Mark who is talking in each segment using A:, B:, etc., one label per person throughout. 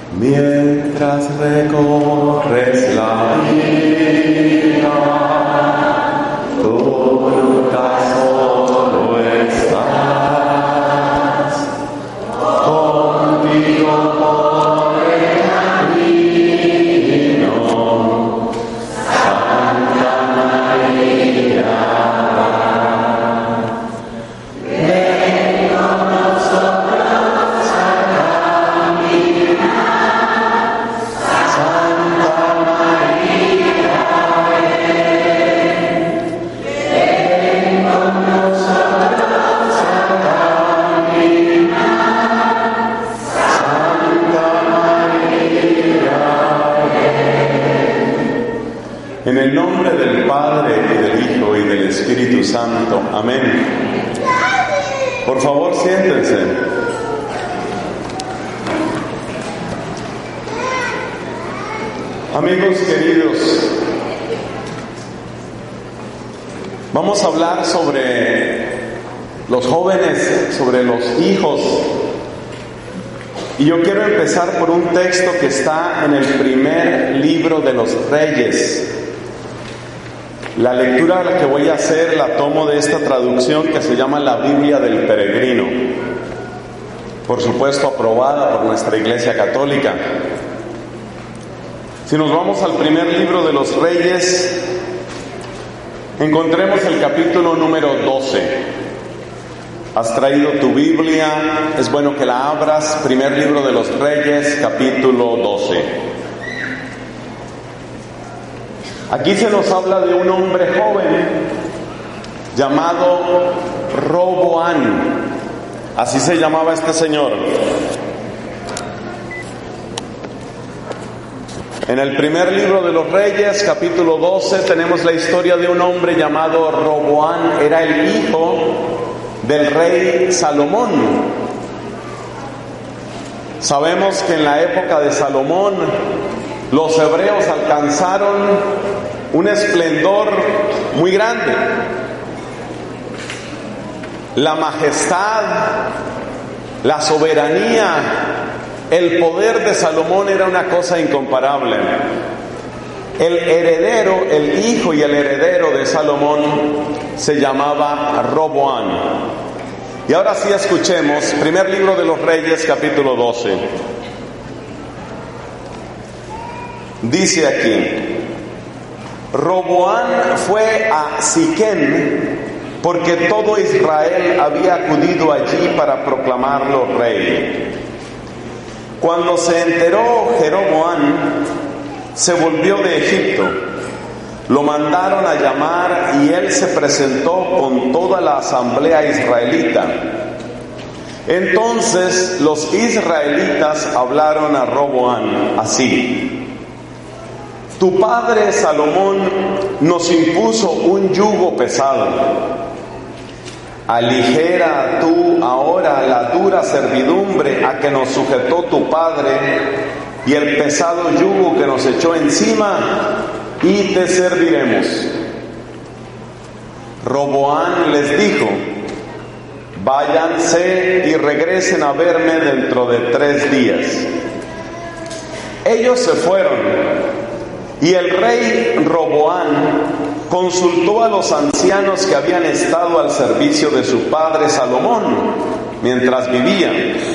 A: Mientras recorres la vida, tú nunca solo estás. Contigo por el camino, Santa María. Ven con nosotros a caminar, Santa María. Ven con nosotros a caminar, Santa María. En el nombre del Padre, y del Hijo, y del Espíritu Santo. Amén. Por favor, siéntense. Amigos queridos, vamos a hablar sobre los jóvenes, sobre los hijos. Y yo quiero empezar por un texto que está en el primer libro de los Reyes. La lectura que voy a hacer la tomo de esta traducción que se llama la Biblia del Peregrino, por supuesto aprobada por nuestra Iglesia Católica. Si nos vamos al primer libro de los Reyes, encontremos el capítulo número 12. Has traído tu Biblia, es bueno que la abras. Primer libro de los Reyes, capítulo 12. Aquí se nos habla de un hombre joven llamado Roboán. Así se llamaba este señor. En el primer libro de los Reyes, capítulo 12, tenemos la historia de un hombre llamado Roboán. Era el hijo del rey Salomón. Sabemos que en la época de Salomón los hebreos alcanzaron un esplendor muy grande. La majestad, la soberanía, el poder de Salomón era una cosa incomparable. El heredero, el hijo y el heredero de Salomón se llamaba Roboán. Y ahora sí escuchemos, primer libro de los Reyes, capítulo 12. Dice aquí: Roboán fue a Siquem porque todo Israel había acudido allí para proclamarlo rey. Cuando se enteró Jeroboam, se volvió de Egipto. Lo mandaron a llamar y él se presentó con toda la asamblea israelita. Entonces los israelitas hablaron a Roboán así: Tu padre Salomón nos impuso un yugo pesado. Aligera tú ahora la dura servidumbre a que nos sujetó tu padre y el pesado yugo que nos echó encima, y te serviremos. Roboán les dijo: Váyanse y regresen a verme dentro de 3 días. Ellos se fueron. Y el rey Roboán consultó a los ancianos que habían estado al servicio de su padre Salomón mientras vivía.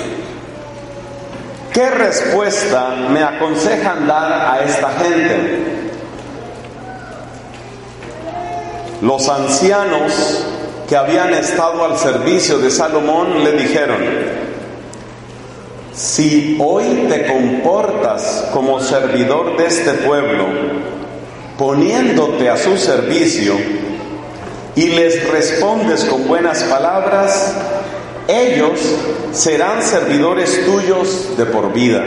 A: ¿Qué respuesta me aconsejan dar a esta gente? Los ancianos que habían estado al servicio de Salomón le dijeron: Si hoy te comportas como servidor de este pueblo, poniéndote a su servicio, y les respondes con buenas palabras, ellos serán servidores tuyos de por vida.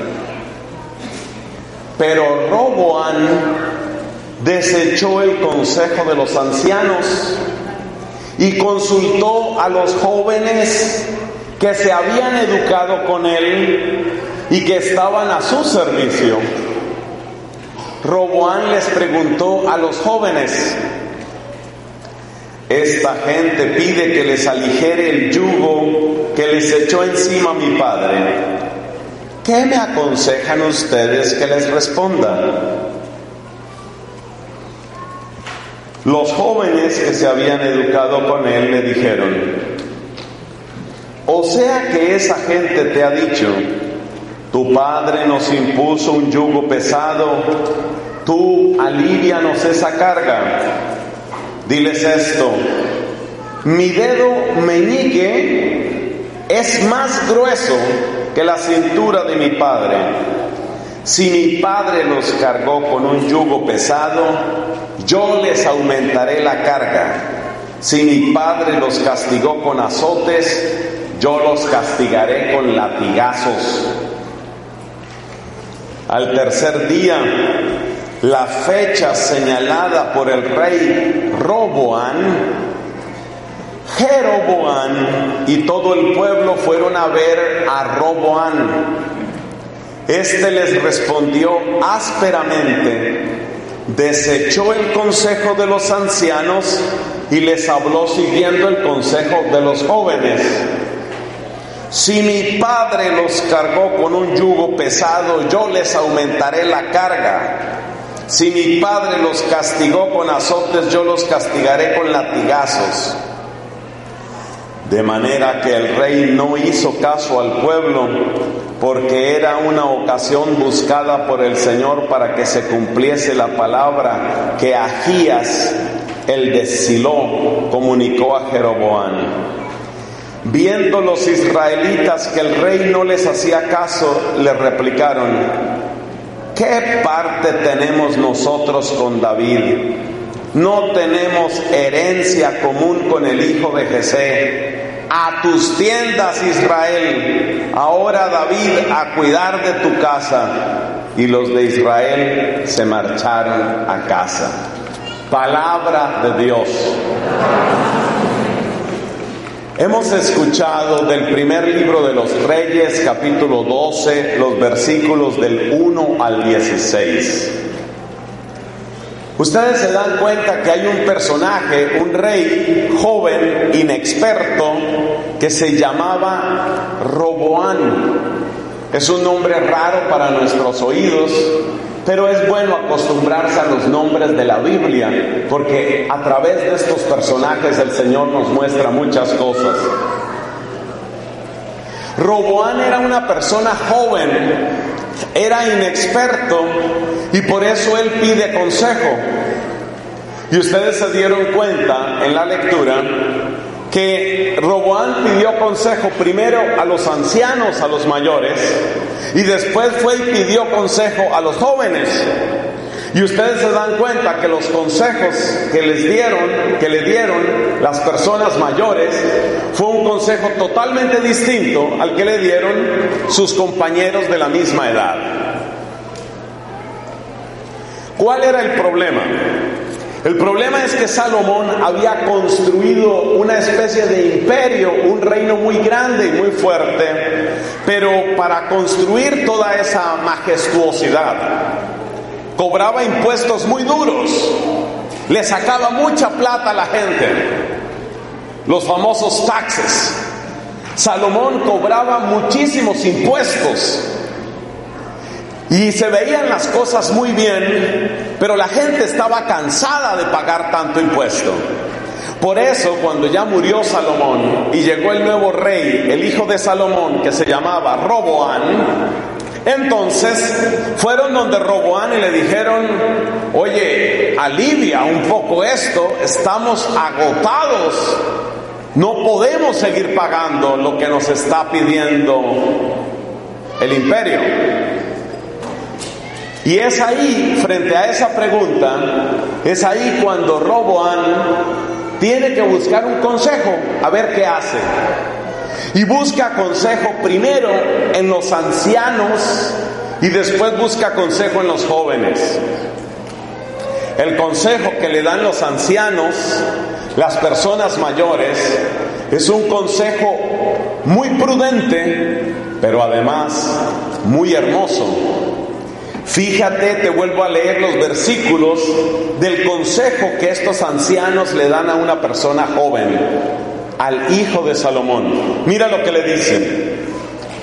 A: Pero Roboán desechó el consejo de los ancianos y consultó a los jóvenes que se habían educado con él y que estaban a su servicio. Roboán les preguntó a los jóvenes: esta gente pide que les aligere el yugo que les echó encima mi padre. ¿qué me aconsejan ustedes que les responda? Los jóvenes que se habían educado con él le dijeron: o sea que esa gente te ha dicho, tu padre nos impuso un yugo pesado, tú alivianos esa carga. Diles esto: mi dedo meñique es más grueso que la cintura de mi padre. Si mi padre los cargó con un yugo pesado, yo les aumentaré la carga. Si mi padre los castigó con azotes, yo los castigaré con latigazos. Al tercer día, la fecha señalada por el rey Roboán, Jeroboán y todo el pueblo fueron a ver a Roboán. Este les respondió ásperamente, desechó el consejo de los ancianos y les habló siguiendo el consejo de los jóvenes. Si mi padre los cargó con un yugo pesado, yo les aumentaré la carga. Si mi padre los castigó con azotes, yo los castigaré con latigazos. De manera que el rey no hizo caso al pueblo, porque era una ocasión buscada por el Señor para que se cumpliese la palabra que Ahías, el de Silo, comunicó a Jeroboán. Viendo los israelitas que el rey no les hacía caso, le replicaron: ¿qué parte tenemos nosotros con David? No tenemos herencia común con el hijo de Jesé. A tus tiendas, Israel. Ahora, David, a cuidar de tu casa. Y los de Israel se marcharon a casa. Palabra de Dios. Hemos escuchado del primer libro de los Reyes, capítulo 12, los versículos del 1 al 16. Ustedes se dan cuenta que hay un personaje, un rey joven, inexperto, que se llamaba Roboán. Es un nombre raro para nuestros oídos, pero es bueno acostumbrarse a los nombres de la Biblia, porque a través de estos personajes el Señor nos muestra muchas cosas. Roboán era una persona joven, era inexperto y por eso él pide consejo. Y ustedes se dieron cuenta en la lectura que Roboán pidió consejo primero a los ancianos, a los mayores, y después fue y pidió consejo a los jóvenes. Y ustedes se dan cuenta que los consejos que le dieron las personas mayores fue un consejo totalmente distinto al que le dieron sus compañeros de la misma edad. ¿Cuál era el problema? El problema es que Salomón había construido una especie de imperio, un reino muy grande y muy fuerte, pero para construir toda esa majestuosidad, cobraba impuestos muy duros, le sacaba mucha plata a la gente, los famosos taxes. Salomón cobraba muchísimos impuestos y se veían las cosas muy bien, pero la gente estaba cansada de pagar tanto impuesto. Por eso, cuando ya murió Salomón y llegó el nuevo rey, el hijo de Salomón, que se llamaba Roboán, entonces fueron donde Roboán y le dijeron: oye, alivia un poco esto, estamos agotados, no podemos seguir pagando lo que nos está pidiendo el imperio. Y es ahí, frente a esa pregunta, es ahí cuando Roboán tiene que buscar un consejo, a ver qué hace. Y busca consejo primero en los ancianos y después busca consejo en los jóvenes. El consejo que le dan los ancianos, las personas mayores, es un consejo muy prudente, pero además muy hermoso. Fíjate, te vuelvo a leer los versículos del consejo que estos ancianos le dan a una persona joven, al hijo de Salomón. Mira lo que le dicen: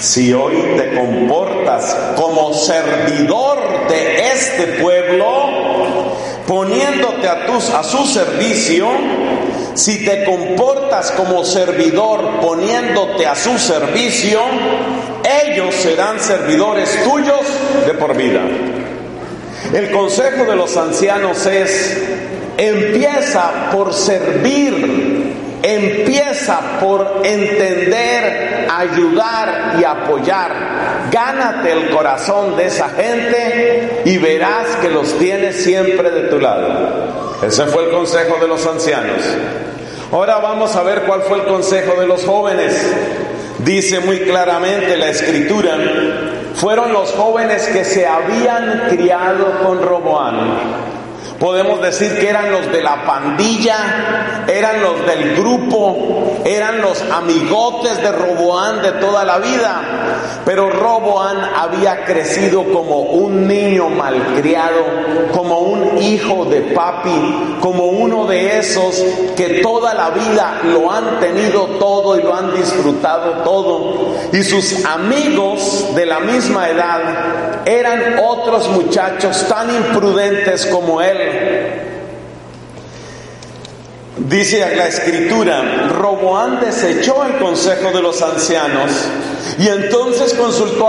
A: si hoy te comportas como servidor de este pueblo, poniéndote a su servicio, si te comportas como servidor poniéndote a su servicio, ellos serán servidores tuyos de por vida. El consejo de los ancianos es: empieza por servir, empieza por entender, ayudar y apoyar. Gánate el corazón de esa gente y verás que los tienes siempre de tu lado. Ese fue el consejo de los ancianos. Ahora vamos a ver cuál fue el consejo de los jóvenes. Dice muy claramente la Escritura: fueron los jóvenes que se habían criado con Roboam. Podemos decir que eran los de la pandilla, eran los del grupo, eran los amigotes de Roboam de toda la vida. Pero Roboam había crecido como un niño malcriado, como un hijo de papi, como uno de esos que toda la vida lo han tenido todo y lo han disfrutado todo. Y sus amigos de la misma edad eran otros muchachos tan imprudentes como él. Dice la Escritura: Roboam desechó el consejo de los ancianos y entonces consultó a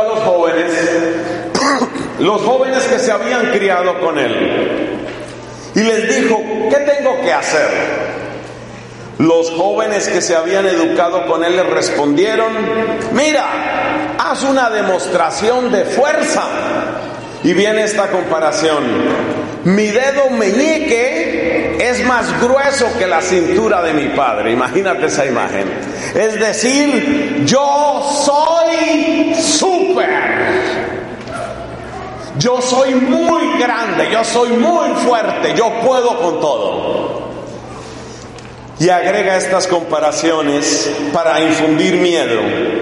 A: los jóvenes que se habían criado con él, y les dijo: ¿qué tengo que hacer? Los jóvenes que se habían educado con él le respondieron: mira, haz una demostración de fuerza. Y viene esta comparación: mi dedo meñique es más grueso que la cintura de mi padre. Imagínate esa imagen. Es decir, yo soy súper. Yo soy muy grande, yo soy muy fuerte, yo puedo con todo. Y agrega estas comparaciones para infundir miedo.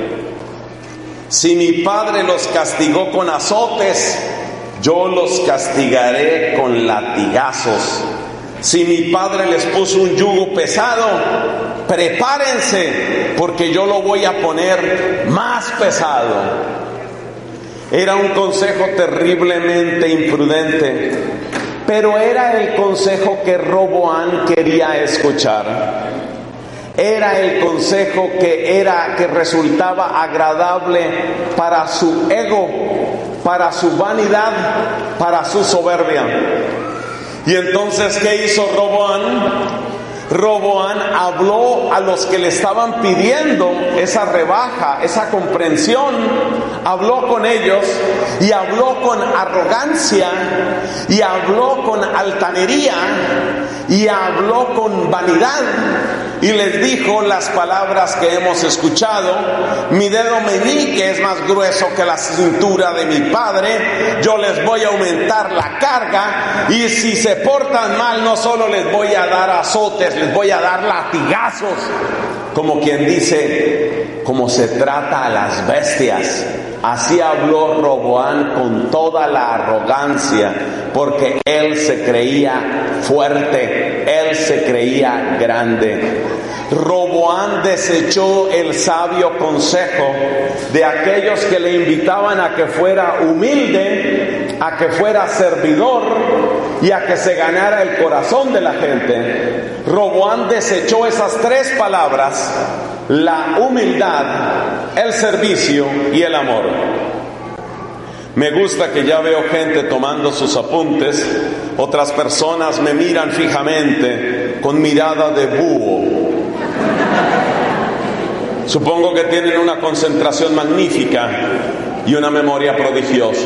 A: Si mi padre los castigó con azotes, yo los castigaré con latigazos. Si mi padre les puso un yugo pesado, prepárense, porque yo lo voy a poner más pesado. Era un consejo terriblemente imprudente, pero era el consejo que Roboam quería escuchar. Era el consejo que resultaba agradable para su ego, para su vanidad, para su soberbia. Y entonces, ¿qué hizo Roboam? Roboam habló a los que le estaban pidiendo esa rebaja, esa comprensión. Habló con ellos y habló con arrogancia y habló con altanería y habló con vanidad. Y les dijo las palabras que hemos escuchado: mi dedo meñique es más grueso que la cintura de mi padre, yo les voy a aumentar la carga, y si se portan mal no solo les voy a dar azotes, les voy a dar latigazos. Como quien dice, como se trata a las bestias. Así habló Roboam con toda la arrogancia, porque él se creía fuerte, él se creía grande. Roboam desechó el sabio consejo de aquellos que le invitaban a que fuera humilde, a que fuera servidor y a que se ganara el corazón de la gente. Roboam desechó esas tres palabras: la humildad, el servicio y el amor. Me gusta que ya veo gente tomando sus apuntes. Otras personas me miran fijamente con mirada de búho. Supongo que tienen una concentración magnífica y una memoria prodigiosa.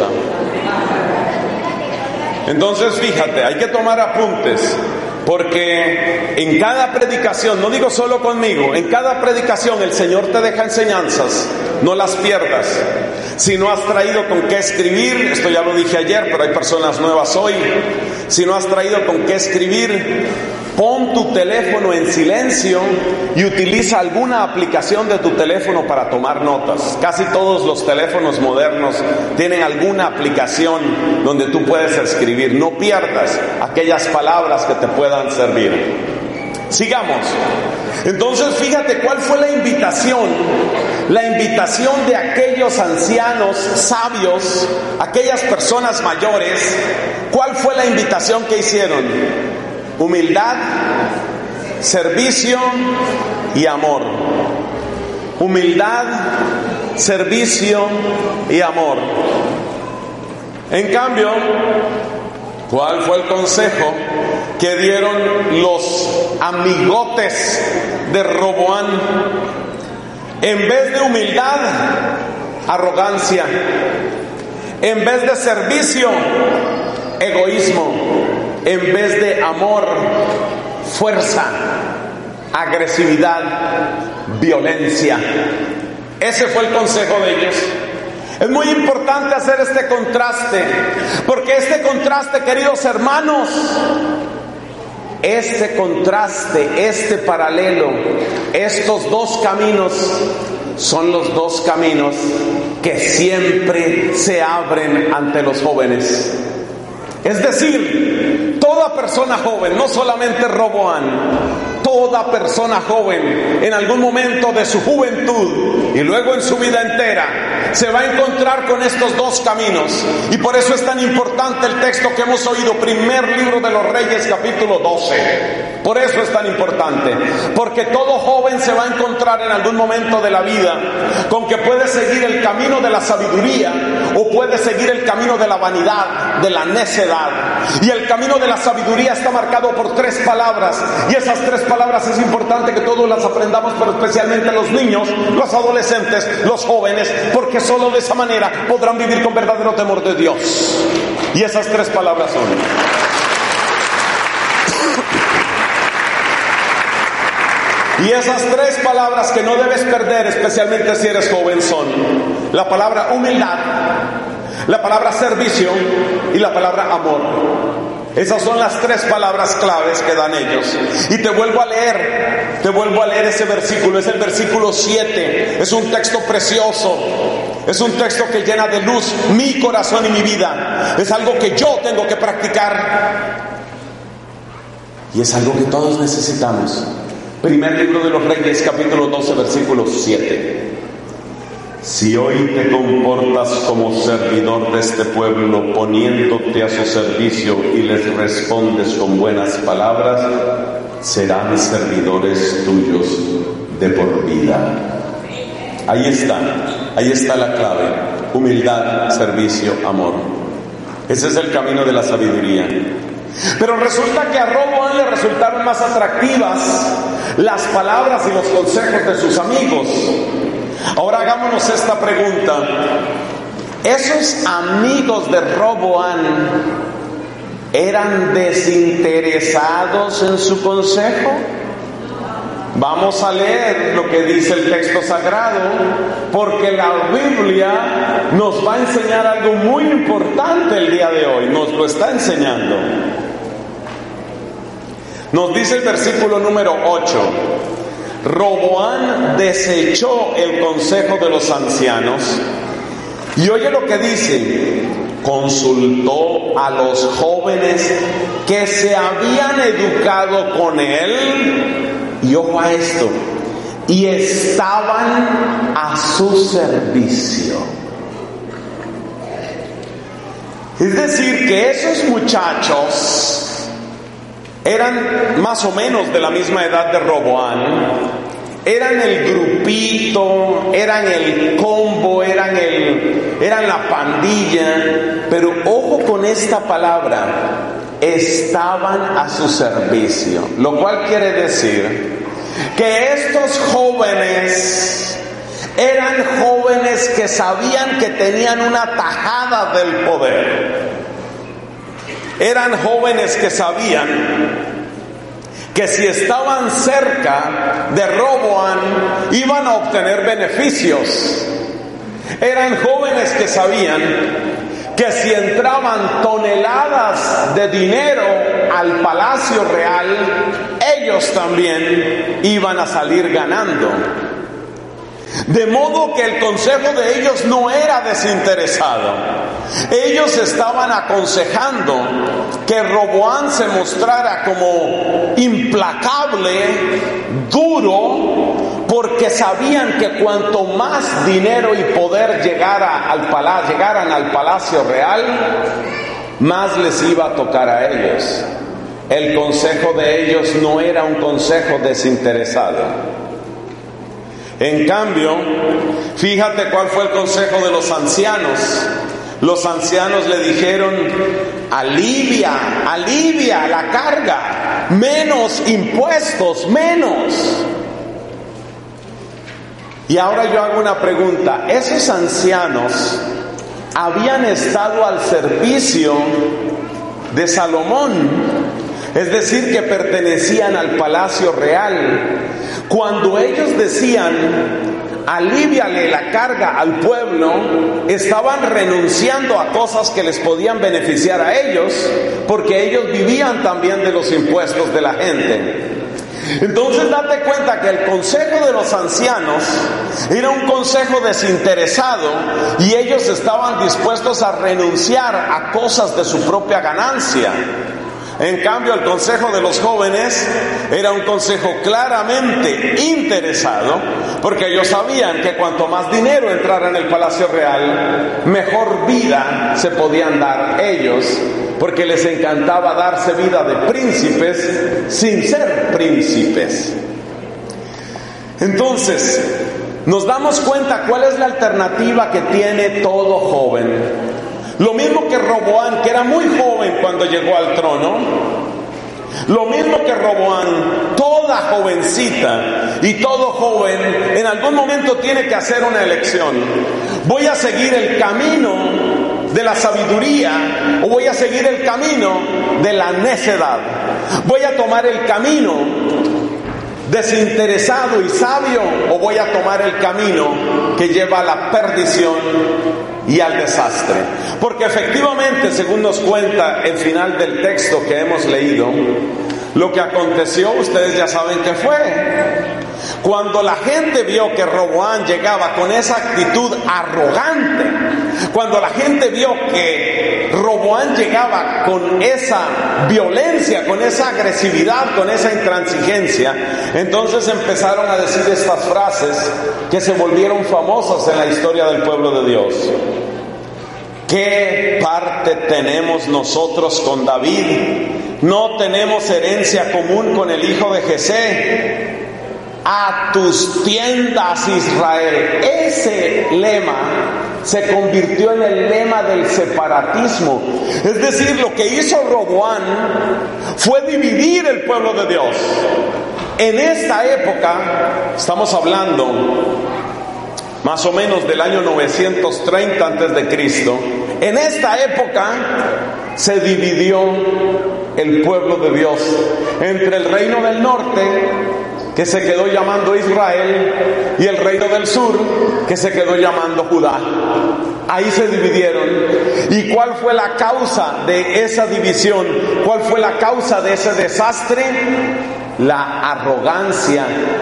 A: Entonces, fíjate, hay que tomar apuntes, porque en cada predicación, no digo solo conmigo, en cada predicación el Señor te deja enseñanzas, no las pierdas. Si no has traído con qué escribir, esto ya lo dije ayer, pero hay personas nuevas hoy. Si no has traído con qué escribir, pon tu teléfono en silencio y utiliza alguna aplicación de tu teléfono para tomar notas. Casi todos los teléfonos modernos tienen alguna aplicación donde tú puedes escribir. No pierdas aquellas palabras que te puedan servir. Sigamos. Entonces, fíjate cuál fue la invitación la invitación de aquellos ancianos sabios, aquellas personas mayores, ¿cuál fue la invitación que hicieron? Humildad, servicio y amor. Humildad, servicio y amor. En cambio, ¿cuál fue el consejo que dieron los amigotes de Roboán? En vez de humildad, arrogancia. En vez de servicio, egoísmo. En vez de amor, fuerza, agresividad, violencia. Ese fue el consejo de ellos. Es muy importante hacer este contraste, porque este contraste, queridos hermanos, este contraste, este paralelo, estos dos caminos son los dos caminos que siempre se abren ante los jóvenes. Es decir, toda persona joven, no solamente Roboán, toda persona joven en algún momento de su juventud y luego en su vida entera se va a encontrar con estos dos caminos. Y por eso es tan importante el texto que hemos oído, primer libro de los Reyes, capítulo 12. Por eso es tan importante, porque todo joven se va a encontrar en algún momento de la vida con que puede seguir el camino de la sabiduría o puede seguir el camino de la vanidad, de la necedad. Y el camino de la sabiduría está marcado por tres palabras, y esas tres palabras es importante que todos las aprendamos, pero especialmente los niños, los adolescentes, los jóvenes, porque solo de esa manera podrán vivir con verdadero temor de Dios. Y esas tres palabras son: y esas tres palabras que no debes perder, especialmente si eres joven, son la palabra humildad, la palabra servicio y la palabra amor. Esas son las tres palabras claves que dan ellos. Y te vuelvo a leer ese versículo, es el versículo 7. Es un texto precioso, es un texto que llena de luz mi corazón y mi vida. Es algo que yo tengo que practicar y es algo que todos necesitamos. Primer libro de los Reyes, capítulo 12, versículo 7. Si hoy te comportas como servidor de este pueblo, poniéndote a su servicio y les respondes con buenas palabras, serán servidores tuyos de por vida. Ahí está la clave: humildad, servicio, amor. Ese es el camino de la sabiduría. Pero resulta que a Roboán le resultaron más atractivas las palabras y los consejos de sus amigos. Ahora hagámonos esta pregunta: ¿esos amigos de Roboán eran desinteresados en su consejo? Vamos a leer lo que dice el texto sagrado, porque la Biblia nos va a enseñar algo muy importante el día de hoy, nos lo está enseñando. Nos dice el versículo número 8: Roboán desechó el consejo de los ancianos y oye lo que dice: consultó a los jóvenes que se habían educado con él, y ojo a esto, y estaban a su servicio. Es decir, que esos muchachos eran más o menos de la misma edad de Roboán, eran el grupito, eran el combo, eran la pandilla, pero ojo con esta palabra: estaban a su servicio, lo cual quiere decir que estos jóvenes eran jóvenes que sabían que tenían una tajada del poder. Eran jóvenes que sabían que si estaban cerca de Roboán iban a obtener beneficios. Eran jóvenes que sabían que si entraban toneladas de dinero al palacio real, ellos también iban a salir ganando. De modo que el consejo de ellos no era desinteresado. Ellos estaban aconsejando que Roboán se mostrara como implacable, duro, porque sabían que cuanto más dinero y poder llegaran al palacio real, más les iba a tocar a ellos. El consejo de ellos no era un consejo desinteresado. En cambio, fíjate cuál fue el consejo de los ancianos. Los ancianos le dijeron: alivia la carga, menos impuestos, menos. Y ahora yo hago una pregunta: ¿esos ancianos habían estado al servicio de Salomón? Es decir, que pertenecían al palacio real. Cuando ellos decían: alíviale la carga al pueblo, estaban renunciando a cosas que les podían beneficiar a ellos, porque ellos vivían también de los impuestos de la gente. Entonces date cuenta que el consejo de los ancianos era un consejo desinteresado, y ellos estaban dispuestos a renunciar a cosas de su propia ganancia. En cambio, el consejo de los jóvenes era un consejo claramente interesado, porque ellos sabían que cuanto más dinero entrara en el palacio real, mejor vida se podían dar ellos, porque les encantaba darse vida de príncipes sin ser príncipes. Entonces, nos damos cuenta cuál es la alternativa que tiene todo joven. Lo mismo que Roboán, que era muy joven cuando llegó al trono. Lo mismo que Roboán, toda jovencita y todo joven en algún momento tiene que hacer una elección. ¿Voy a seguir el camino de la sabiduría o voy a seguir el camino de la necedad? ¿Voy a tomar el camino desinteresado y sabio o voy a tomar el camino que lleva a la perdición y al desastre? Porque efectivamente, según nos cuenta el final del texto que hemos leído, lo que aconteció, ustedes ya saben qué fue. Cuando la gente vio que Roboán llegaba con esa actitud arrogante, cuando la gente vio que Roboán llegaba con esa violencia, con esa agresividad, con esa intransigencia, entonces empezaron a decir estas frases que se volvieron famosas en la historia del pueblo de Dios. ¿Qué parte tenemos nosotros con David? ¿No tenemos herencia común con el hijo de Jesé? A tus tiendas, Israel. Ese lema se convirtió en el lema del separatismo. Es decir, lo que hizo Roboán fue dividir el pueblo de Dios. En esta época, estamos hablando más o menos del año 930 antes de Cristo, en esta época se dividió el pueblo de Dios entre el reino del norte, que se quedó llamando Israel, y el reino del sur, que se quedó llamando Judá. Ahí se dividieron. ¿Y cuál fue la causa de esa división? ¿Cuál fue la causa de ese desastre? La arrogancia,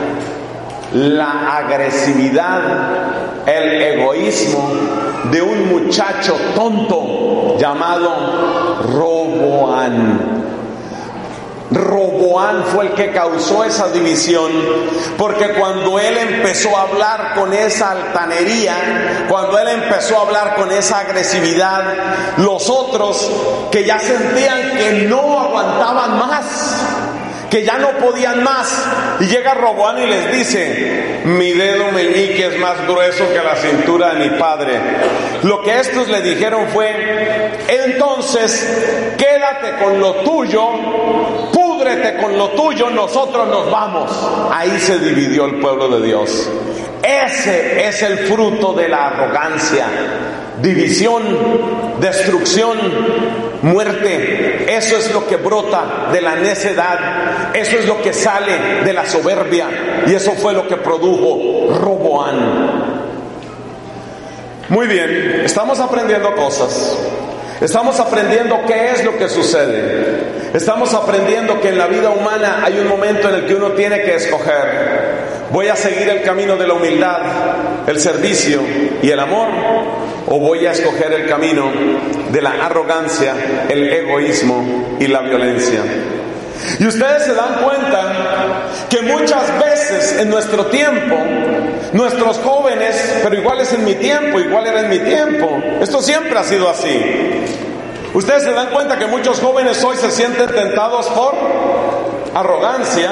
A: la agresividad, el egoísmo de un muchacho tonto llamado Roboán. Roboán fue el que causó esa división, porque cuando él empezó a hablar con esa altanería, cuando él empezó a hablar con esa agresividad, los otros, que ya sentían que no aguantaban más, que ya no podían más, y llega Roboán y les dice: mi dedo meñique es más grueso que la cintura de mi padre. Lo que estos le dijeron fue: entonces quédate con lo tuyo, púdrete con lo tuyo, nosotros nos vamos. Ahí se dividió el pueblo de Dios. Ese es el fruto de la arrogancia. División, destrucción, muerte. Eso es lo que brota de la necedad. Eso es lo que sale de la soberbia. Y eso fue lo que produjo Roboán. Muy bien, estamos aprendiendo cosas. Estamos aprendiendo qué es lo que sucede. Estamos aprendiendo que en la vida humana hay un momento en el que uno tiene que escoger: ¿voy a seguir el camino de la humildad, el servicio y el amor? ¿O voy a escoger el camino de la arrogancia, el egoísmo y la violencia? Y ustedes se dan cuenta que muchas veces en nuestro tiempo, nuestros jóvenes, pero igual es en mi tiempo, igual era en mi tiempo, esto siempre ha sido así. Ustedes se dan cuenta que muchos jóvenes hoy se sienten tentados por arrogancia,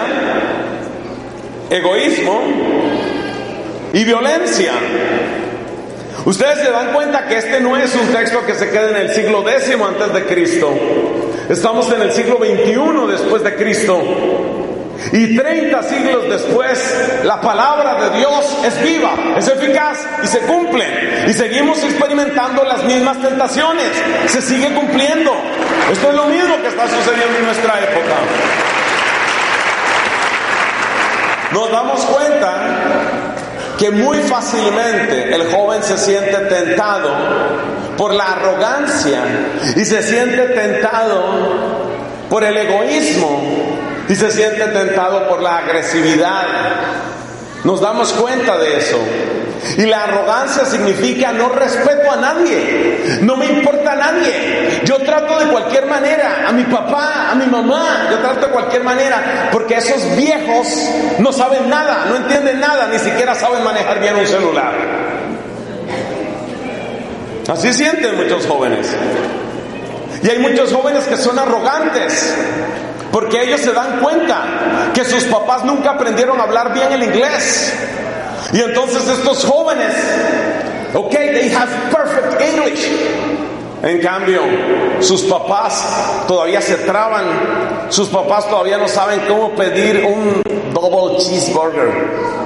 A: egoísmo y violencia. Ustedes se dan cuenta que este no es un texto que se queda en el siglo X antes de Cristo. Estamos en el siglo XXI después de Cristo. Y 30 siglos después, la palabra de Dios es viva, es eficaz y se cumple. Y seguimos experimentando las mismas tentaciones. Se sigue cumpliendo. Esto es lo mismo que está sucediendo en nuestra época. Nos damos cuenta que muy fácilmente el joven se siente tentado por la arrogancia y se siente tentado por el egoísmo y se siente tentado por la agresividad. Nos damos cuenta de eso. Y la arrogancia significa no respeto a nadie, no me importa a nadie. Yo trato de cualquier manera, a mi papá, a mi mamá, yo trato de cualquier manera, porque esos viejos no saben nada, no entienden nada, ni siquiera saben manejar bien un celular. Así sienten muchos jóvenes. Y hay muchos jóvenes que son arrogantes, porque ellos se dan cuenta que sus papás nunca aprendieron a hablar bien el inglés. Y entonces estos jóvenes, they have perfect English. En cambio, sus papás todavía se traban. Sus papás todavía no saben cómo pedir un double cheeseburger.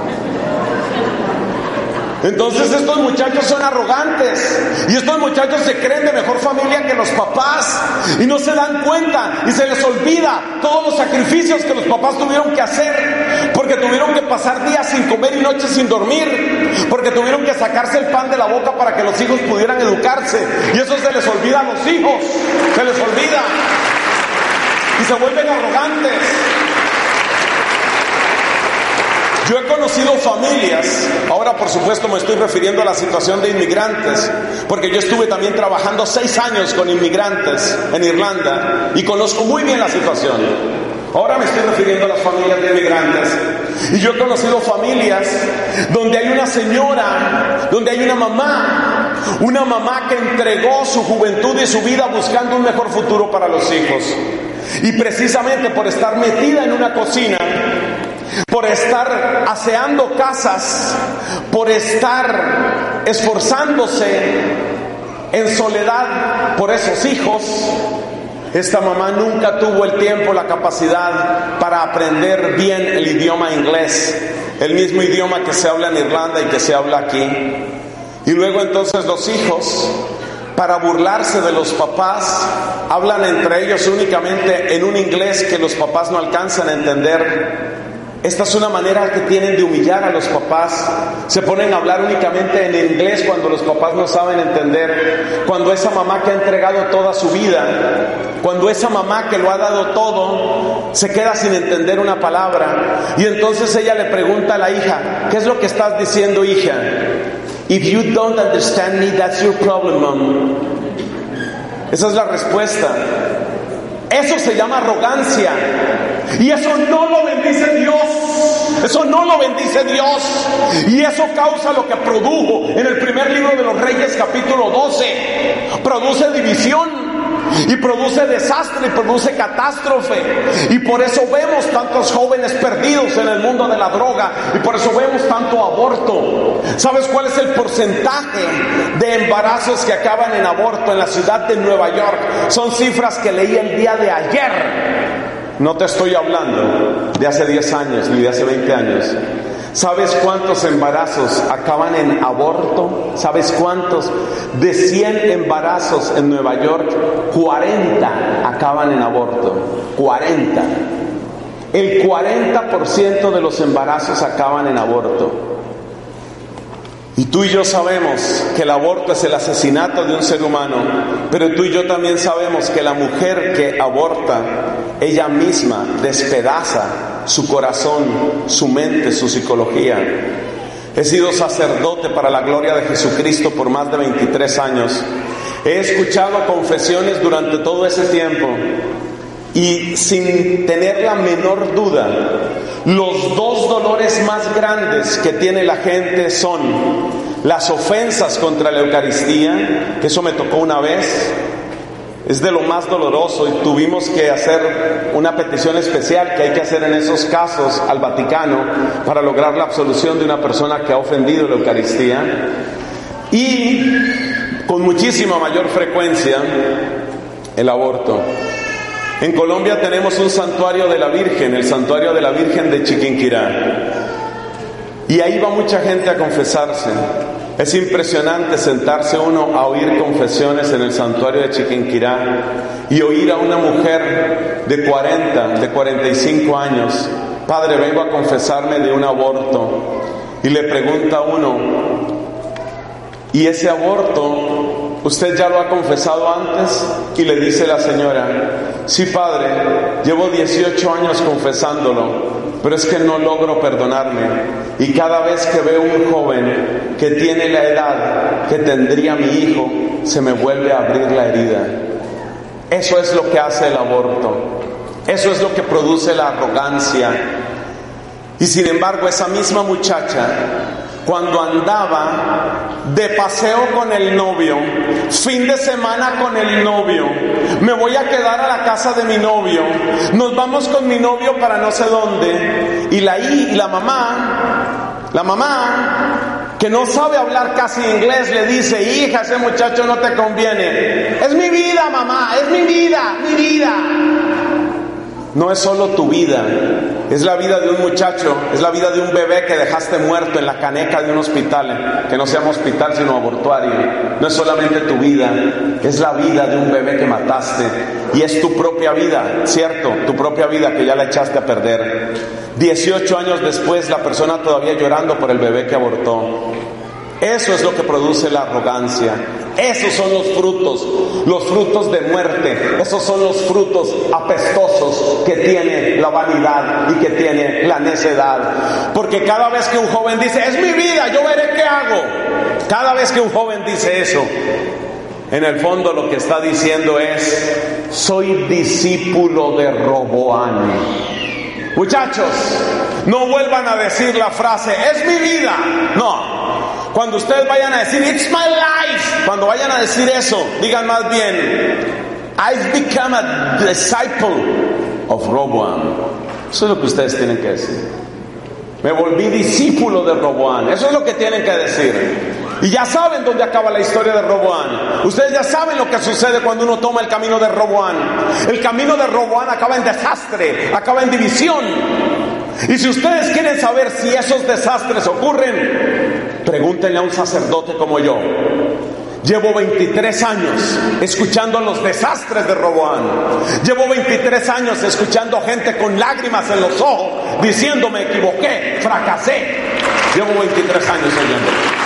A: Entonces estos muchachos son arrogantes y estos muchachos se creen de mejor familia que los papás y no se dan cuenta y se les olvida todos los sacrificios que los papás tuvieron que hacer, porque tuvieron que pasar días sin comer y noches sin dormir, porque tuvieron que sacarse el pan de la boca para que los hijos pudieran educarse, y eso se les olvida a los hijos, se les olvida y se vuelven arrogantes. Yo he conocido familias, ahora por supuesto me estoy refiriendo a la situación de inmigrantes, porque yo estuve también trabajando 6 años con inmigrantes en Irlanda y conozco muy bien la situación. Ahora me estoy refiriendo a las familias de inmigrantes. Y yo he conocido familias donde hay una señora, donde hay una mamá que entregó su juventud y su vida buscando un mejor futuro para los hijos. Y precisamente por estar metida en una cocina, por estar aseando casas, por estar esforzándose en soledad por esos hijos, esta mamá nunca tuvo el tiempo, la capacidad para aprender bien el idioma inglés, el mismo idioma que se habla en Irlanda y que se habla aquí. Y luego entonces los hijos, para burlarse de los papás, hablan entre ellos únicamente en un inglés que los papás no alcanzan a entender. Esta es una manera que tienen de humillar a los papás. Se ponen a hablar únicamente en inglés cuando los papás no saben entender. Cuando esa mamá que ha entregado toda su vida, cuando esa mamá que lo ha dado todo, se queda sin entender una palabra. Y entonces ella le pregunta a la hija: ¿qué es lo que estás diciendo, hija? If you don't understand me, that's your problem, mom. Esa es la respuesta. Eso se llama arrogancia. Y eso no lo bendice Dios. Eso no lo bendice Dios. Y eso causa lo que produjo en el primer libro de los Reyes, capítulo 12. Produce división. Y produce desastre, y produce catástrofe. Y por eso vemos tantos jóvenes perdidos en el mundo de la droga. Y por eso vemos tanto aborto. ¿Sabes cuál es el porcentaje de embarazos que acaban en aborto en la ciudad de Nueva York? Son cifras que leí el día de ayer. No te estoy hablando de hace 10 años ni de hace 20 años. ¿Sabes cuántos embarazos acaban en aborto? ¿Sabes cuántos? De 100 embarazos en Nueva York, 40 acaban en aborto. 40. El 40% de los embarazos acaban en aborto. Y tú y yo sabemos que el aborto es el asesinato de un ser humano, pero tú y yo también sabemos que la mujer que aborta, ella misma despedaza su corazón, su mente, su psicología. He sido sacerdote para la gloria de Jesucristo por más de 23 años. He escuchado confesiones durante todo ese tiempo y sin tener la menor duda, los dos dolores más grandes que tiene la gente son las ofensas contra la Eucaristía, que eso me tocó una vez, es de lo más doloroso, y tuvimos que hacer una petición especial que hay que hacer en esos casos al Vaticano para lograr la absolución de una persona que ha ofendido la Eucaristía. Y con muchísima mayor frecuencia el aborto. En Colombia tenemos un santuario de la Virgen, el santuario de la Virgen de Chiquinquirá, y ahí va mucha gente a confesarse. Es impresionante sentarse uno a oír confesiones en el santuario de Chiquinquirá y oír a una mujer de 40, de 45 años: padre, vengo a confesarme de un aborto. Y le pregunta a uno: ¿y ese aborto usted ya lo ha confesado antes? Y le dice la señora: sí, padre, llevo 18 años confesándolo, pero es que no logro perdonarme. Y cada vez que veo un joven que tiene la edad que tendría mi hijo, se me vuelve a abrir la herida. Eso es lo que hace el aborto. Eso es lo que produce la arrogancia. Y sin embargo, esa misma muchacha, cuando andaba de paseo con el novio, fin de semana con el novio, me voy a quedar a la casa de mi novio, nos vamos con mi novio para no sé dónde, y la mamá, que no sabe hablar casi inglés, le dice: hija, ese muchacho no te conviene. Es mi vida, mamá, es mi vida, mi vida. No es solo tu vida, es la vida de un muchacho, es la vida de un bebé que dejaste muerto en la caneca de un hospital, que no se llama hospital sino abortuario. No es solamente tu vida, es la vida de un bebé que mataste, y es tu propia vida, ¿cierto? Tu propia vida que ya la echaste a perder. 18 años después, la persona todavía llorando por el bebé que abortó. Eso es lo que produce la arrogancia. Esos son los frutos de muerte. Esos son los frutos apestosos que tiene la vanidad y que tiene la necedad. Porque cada vez que un joven dice: es mi vida, yo veré qué hago, cada vez que un joven dice eso, en el fondo lo que está diciendo es: soy discípulo de Roboán. Muchachos, no vuelvan a decir la frase: es mi vida. No. Cuando ustedes vayan a decir "it's my life", cuando vayan a decir eso, digan más bien: I've become a disciple of Roboam. Eso es lo que ustedes tienen que decir. Me volví discípulo de Roboam. Eso es lo que tienen que decir. Y ya saben dónde acaba la historia de Roboam. Ustedes ya saben lo que sucede cuando uno toma el camino de Roboam. El camino de Roboam acaba en desastre, acaba en división. Y si ustedes quieren saber si esos desastres ocurren, pregúntenle a un sacerdote como yo. Llevo 23 años escuchando los desastres de Roboam. Llevo 23 años escuchando gente con lágrimas en los ojos diciendo: me equivoqué, fracasé. Llevo 23 años oyendo.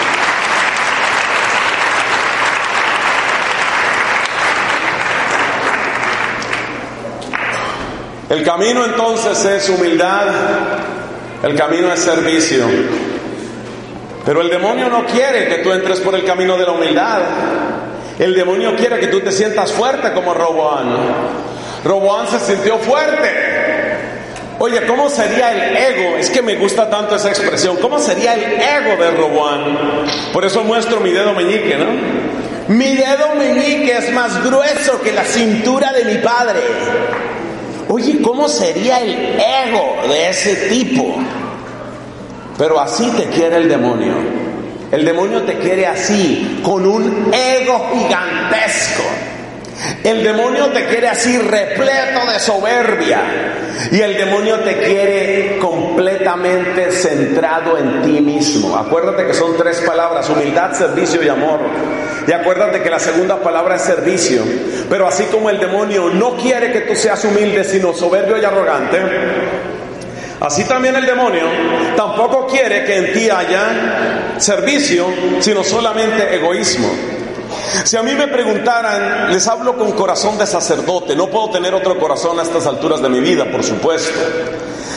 A: El camino entonces es humildad, el camino es servicio. Pero el demonio no quiere que tú entres por el camino de la humildad. El demonio quiere que tú te sientas fuerte como Roboam. Roboam se sintió fuerte. Oye, ¿cómo sería el ego? Es que me gusta tanto esa expresión. ¿Cómo sería el ego de Roboam? Por eso muestro mi dedo meñique, ¿no? Mi dedo meñique es más grueso que la cintura de mi padre. Oye, ¿cómo sería el ego de ese tipo? Pero así te quiere el demonio. El demonio te quiere así, con un ego gigantesco. El demonio te quiere así, repleto de soberbia. Y el demonio te quiere completamente centrado en ti mismo. Acuérdate que son 3 palabras: humildad, servicio y amor. Y acuérdate que la segunda palabra es servicio. Pero así como el demonio no quiere que tú seas humilde, sino soberbio y arrogante, así también el demonio tampoco quiere que en ti haya servicio, sino solamente egoísmo. Si a mí me preguntaran, les hablo con corazón de sacerdote, no puedo tener otro corazón a estas alturas de mi vida, por supuesto.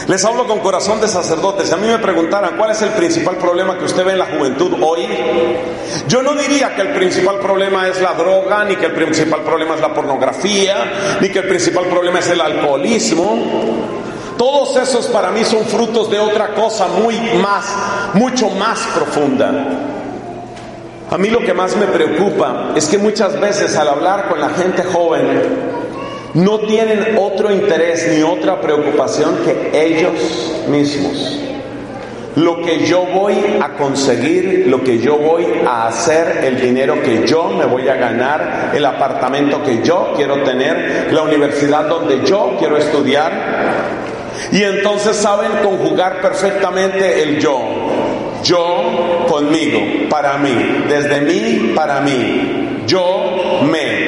A: Les hablo con corazón de sacerdotes. Si a mí me preguntaran cuál es el principal problema que usted ve en la juventud hoy, yo no diría que el principal problema es la droga, ni que el principal problema es la pornografía, ni que el principal problema es el alcoholismo. Todos esos para mí son frutos de otra cosa mucho más profunda. A mí lo que más me preocupa es que muchas veces al hablar con la gente joven no tienen otro interés ni otra preocupación que ellos mismos. Lo que yo voy a conseguir, lo que yo voy a hacer, el dinero que yo me voy a ganar, el apartamento que yo quiero tener, la universidad donde yo quiero estudiar. Y entonces saben conjugar perfectamente el yo. Yo conmigo, para mí, desde mí para mí. Yo.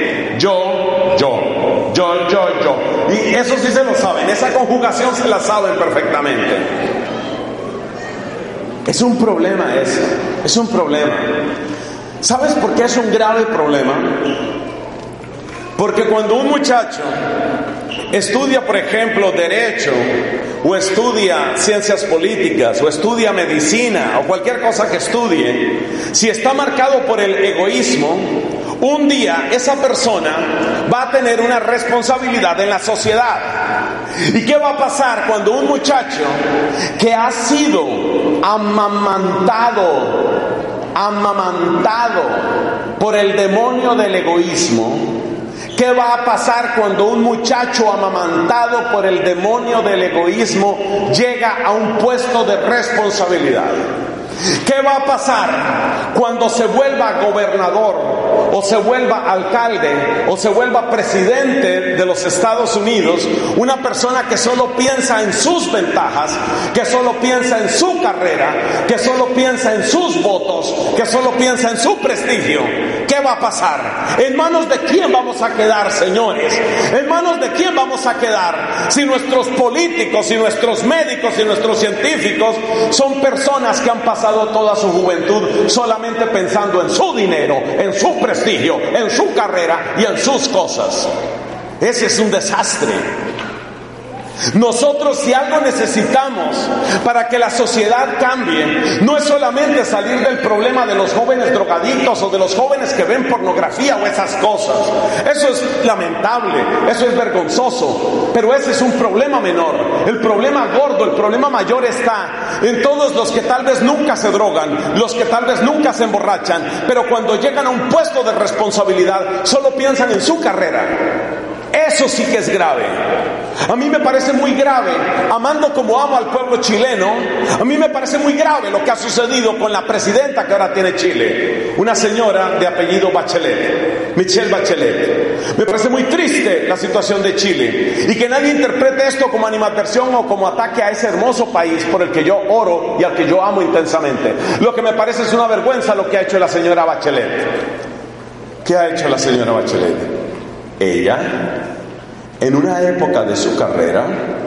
A: Y eso sí se lo saben, esa conjugación se la saben perfectamente. Es un problema eso, es un problema. ¿Sabes por qué es un grave problema? Porque cuando un muchacho estudia, por ejemplo, derecho, o estudia ciencias políticas, o estudia medicina, o cualquier cosa que estudie, si está marcado por el egoísmo, un día esa persona va a tener una responsabilidad en la sociedad. ¿Y qué va a pasar cuando un muchacho que ha sido amamantado por el demonio del egoísmo? ¿Qué va a pasar cuando un muchacho amamantado por el demonio del egoísmo llega a un puesto de responsabilidad? ¿Qué va a pasar cuando se vuelva gobernador, o se vuelva alcalde, o se vuelva presidente de los Estados Unidos? Una persona que solo piensa en sus ventajas, que solo piensa en su carrera, que solo piensa en sus votos, que solo piensa en su prestigio. ¿Qué va a pasar? ¿En manos de quién vamos a quedar, señores? ¿En manos de quién vamos a quedar si nuestros políticos, si nuestros médicos, si nuestros científicos son personas que han pasado toda su juventud solamente pensando en su dinero, en su prestigio, en su carrera y en sus cosas? Ese es un desastre. Nosotros, si algo necesitamos para que la sociedad cambie, no es solamente salir del problema de los jóvenes drogadictos o de los jóvenes que ven pornografía o esas cosas. Eso es lamentable, eso es vergonzoso, pero ese es un problema menor. El problema gordo, el problema mayor está en todos los que tal vez nunca se drogan, los que tal vez nunca se emborrachan, pero cuando llegan a un puesto de responsabilidad solo piensan en su carrera. Eso sí que es grave. A mí me parece muy grave, amando como amo al pueblo chileno, a mí me parece muy grave lo que ha sucedido con la presidenta que ahora tiene Chile, una señora de apellido Bachelet, Michelle Bachelet. Me parece muy triste la situación de Chile, y que nadie interprete esto como animadversión o como ataque a ese hermoso país por el que yo oro y al que yo amo intensamente. Lo que me parece es una vergüenza lo que ha hecho la señora Bachelet. ¿Qué ha hecho la señora Bachelet? Ella, en una época de su carrera,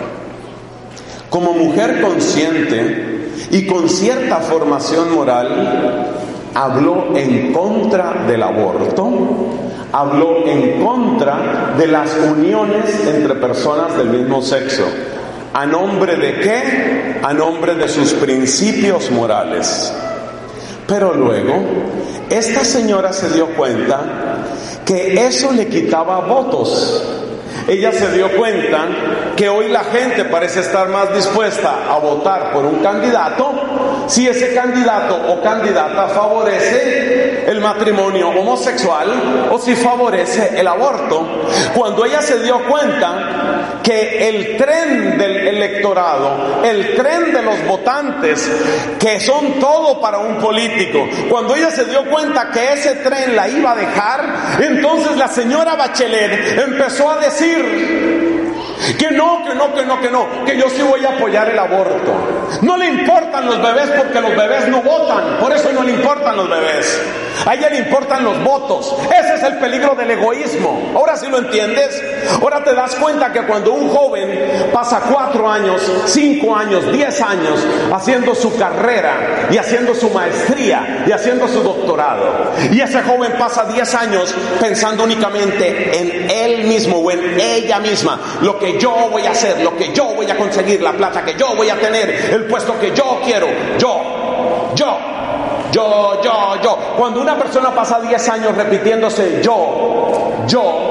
A: como mujer consciente y con cierta formación moral, habló en contra del aborto, habló en contra de las uniones entre personas del mismo sexo. ¿A nombre de qué? A nombre de sus principios morales. Pero luego, esta señora se dio cuenta que eso le quitaba votos. Ella se dio cuenta que hoy la gente parece estar más dispuesta a votar por un candidato si ese candidato o candidata favorece el matrimonio homosexual o si favorece el aborto. Cuando ella se dio cuenta que el tren del electorado, el tren de los votantes, que son todo para un político, cuando ella se dio cuenta que ese tren la iba a dejar, entonces la señora Bachelet empezó a decir que no, que yo sí voy a apoyar el aborto. No le importan los bebés porque los bebés no votan, por eso no le importan los bebés. A ella le importan los votos. Ese es el peligro del egoísmo. Ahora sí lo entiendes. Ahora te das cuenta que cuando un joven pasa 4 años, 5 años, 10 años haciendo su carrera y haciendo su maestría y haciendo su doctorado, y ese joven pasa 10 años pensando únicamente en él mismo o en ella misma, lo que yo voy a hacer, lo que yo voy a conseguir, la plata que yo voy a tener, el puesto que yo quiero, yo. Cuando una persona pasa 10 años repitiéndose yo,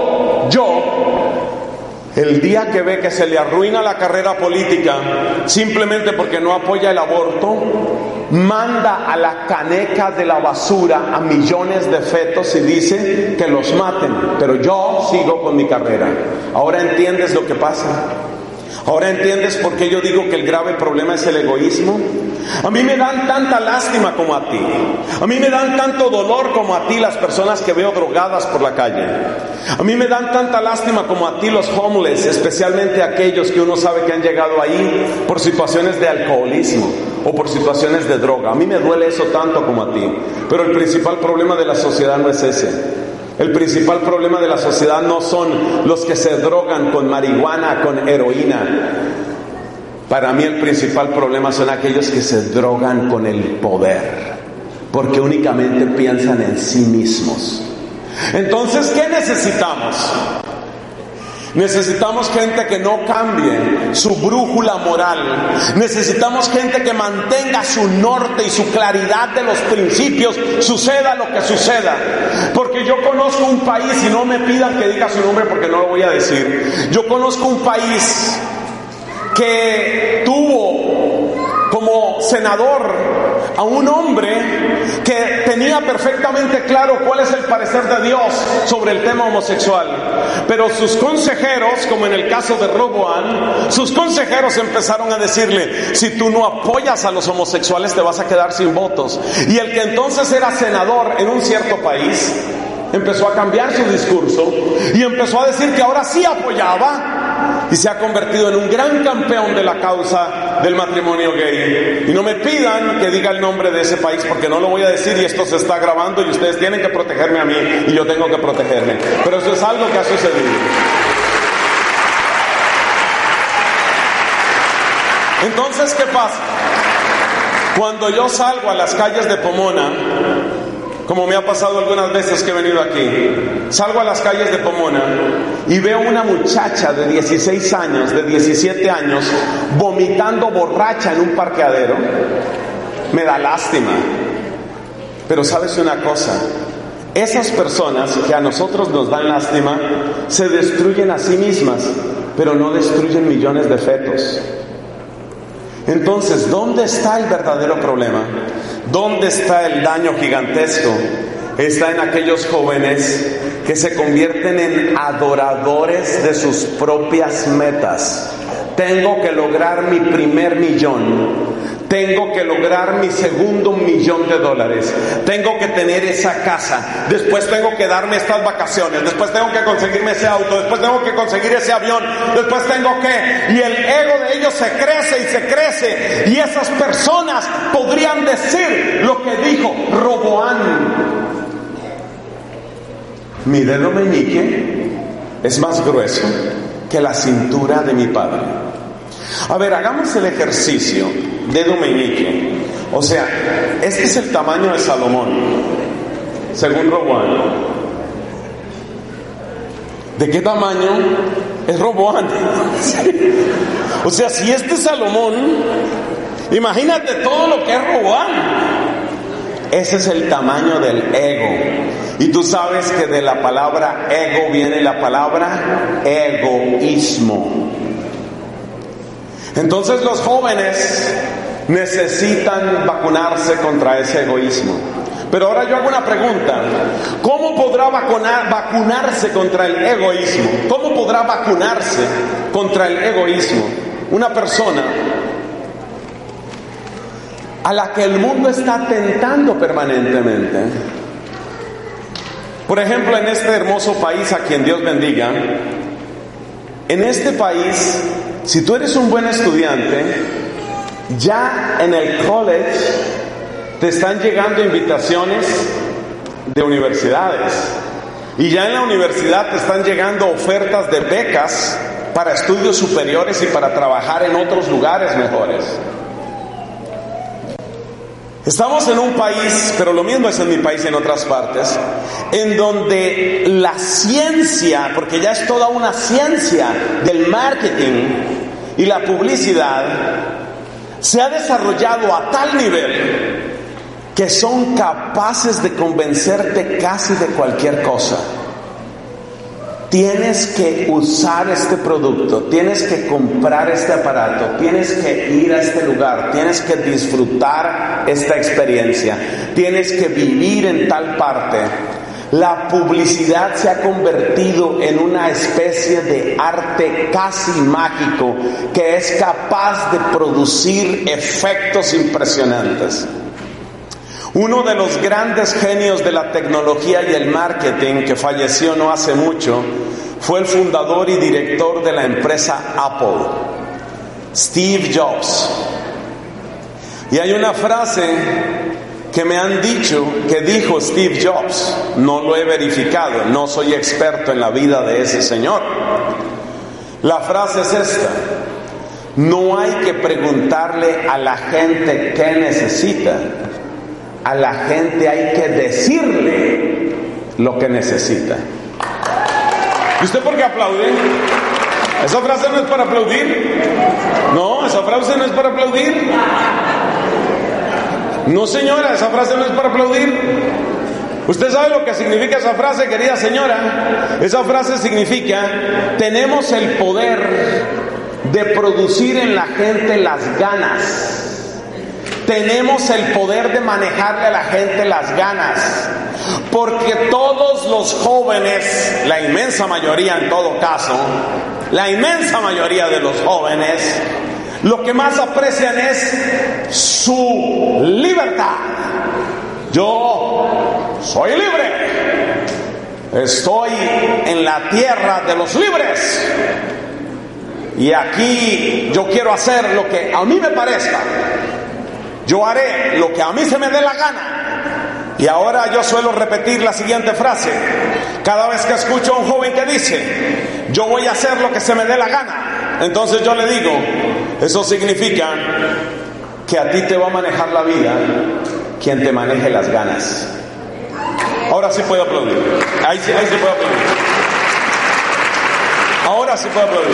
A: el día que ve que se le arruina la carrera política simplemente porque no apoya el aborto, manda a la caneca de la basura a millones de fetos y dice que los maten, pero yo sigo con mi carrera. ¿Ahora entiendes lo que pasa? ¿Ahora entiendes por qué yo digo que el grave problema es el egoísmo? A mí me dan tanta lástima como a ti. A mí me dan tanto dolor como a ti las personas que veo drogadas por la calle. A mí me dan tanta lástima como a ti los homeless, especialmente aquellos que uno sabe que han llegado ahí por situaciones de alcoholismo o por situaciones de droga. A mí me duele eso tanto como a ti. Pero el principal problema de la sociedad no es ese. El principal problema de la sociedad no son los que se drogan con marihuana, con heroína. Para mí el principal problema son aquellos que se drogan con el poder, porque únicamente piensan en sí mismos. Entonces, ¿qué necesitamos? Necesitamos gente que no cambie su brújula moral. Necesitamos gente que mantenga su norte y su claridad de los principios, suceda lo que suceda. Porque yo conozco un país, y no me pidan que diga su nombre porque no lo voy a decir. Yo conozco un país que tuvo como senador a un hombre que tenía perfectamente claro cuál es el parecer de Dios sobre el tema homosexual, pero sus consejeros, como en el caso de Roboam, sus consejeros empezaron a decirle: si tú no apoyas a los homosexuales te vas a quedar sin votos. Y el que entonces era senador en un cierto país empezó a cambiar su discurso y empezó a decir que ahora sí apoyaba, y se ha convertido en un gran campeón de la causa del matrimonio gay. Y no me pidan que diga el nombre de ese país porque no lo voy a decir, y esto se está grabando y ustedes tienen que protegerme a mí y yo tengo que protegerme, pero eso es algo que ha sucedido. Entonces, ¿qué pasa? Cuando yo salgo a las calles de Pomona, como me ha pasado algunas veces que he venido aquí, salgo a las calles de Pomona y veo una muchacha de 16 años, de 17 años, vomitando borracha en un parqueadero. Me da lástima. Pero ¿sabes una cosa? Esas personas que a nosotros nos dan lástima se destruyen a sí mismas, pero no destruyen millones de fetos. Entonces, ¿dónde está el verdadero problema? ¿Dónde está el daño gigantesco? Está en aquellos jóvenes que se convierten en adoradores de sus propias metas. Tengo que lograr mi primer millón. Tengo que lograr mi segundo $1,000,000. Tengo que tener esa casa. Después tengo que darme estas vacaciones. Después tengo que conseguirme ese auto. Después tengo que conseguir ese avión. Después tengo que... Y el ego de ellos se crece y se crece. Y esas personas podrían decir lo que dijo Roboam: mi dedo meñique es más grueso que la cintura de mi padre. A ver, hagamos el ejercicio. Dedo meñique. O sea, este es el tamaño de Salomón, según Roboam. ¿De qué tamaño es Roboam? O sea, si este es Salomón, imagínate todo lo que es Roboam. Ese es el tamaño del ego. Y tú sabes que de la palabra ego viene la palabra egoísmo. Entonces los jóvenes necesitan vacunarse contra ese egoísmo. Pero ahora yo hago una pregunta: ¿cómo podrá vacunarse contra el egoísmo? ¿Cómo podrá vacunarse contra el egoísmo una persona a la que el mundo está tentando permanentemente? Por ejemplo, en este hermoso país, a quien Dios bendiga, en este país, si tú eres un buen estudiante, ya en el college te están llegando invitaciones de universidades. Y ya en la universidad te están llegando ofertas de becas para estudios superiores y para trabajar en otros lugares mejores. Estamos en un país, pero lo mismo es en mi país y en otras partes, en donde la ciencia, porque ya es toda una ciencia del marketing y la publicidad, se ha desarrollado a tal nivel que son capaces de convencerte casi de cualquier cosa. Tienes que usar este producto, tienes que comprar este aparato, tienes que ir a este lugar, tienes que disfrutar esta experiencia, tienes que vivir en tal parte. La publicidad se ha convertido en una especie de arte casi mágico que es capaz de producir efectos impresionantes. Uno de los grandes genios de la tecnología y el marketing, que falleció no hace mucho, fue el fundador y director de la empresa Apple, Steve Jobs. Y hay una frase que me han dicho que dijo Steve Jobs. No lo he verificado, no soy experto en la vida de ese señor. La frase es esta: no hay que preguntarle a la gente qué necesita. A la gente hay que decirle lo que necesita. ¿Y usted por qué aplaude? ¿Esa frase no es para aplaudir? No, esa frase no es para aplaudir. No, señora, esa frase no es para aplaudir. ¿Usted sabe lo que significa esa frase, querida señora? Esa frase significa: tenemos el poder de producir en la gente las ganas. Tenemos el poder de manejarle a la gente las ganas, porque todos los jóvenes, la inmensa mayoría en todo caso, la inmensa mayoría de los jóvenes, lo que más aprecian es su libertad. Yo soy libre, estoy en la tierra de los libres, y aquí yo quiero hacer lo que a mí me parezca. Yo haré lo que a mí se me dé la gana. Y ahora yo suelo repetir la siguiente frase cada vez que escucho a un joven que dice: yo voy a hacer lo que se me dé la gana. Entonces yo le digo: eso significa que a ti te va a manejar la vida quien te maneje las ganas. Ahora sí puedo aplaudir. Ahí sí puedo aplaudir. Ahora sí puedo aplaudir.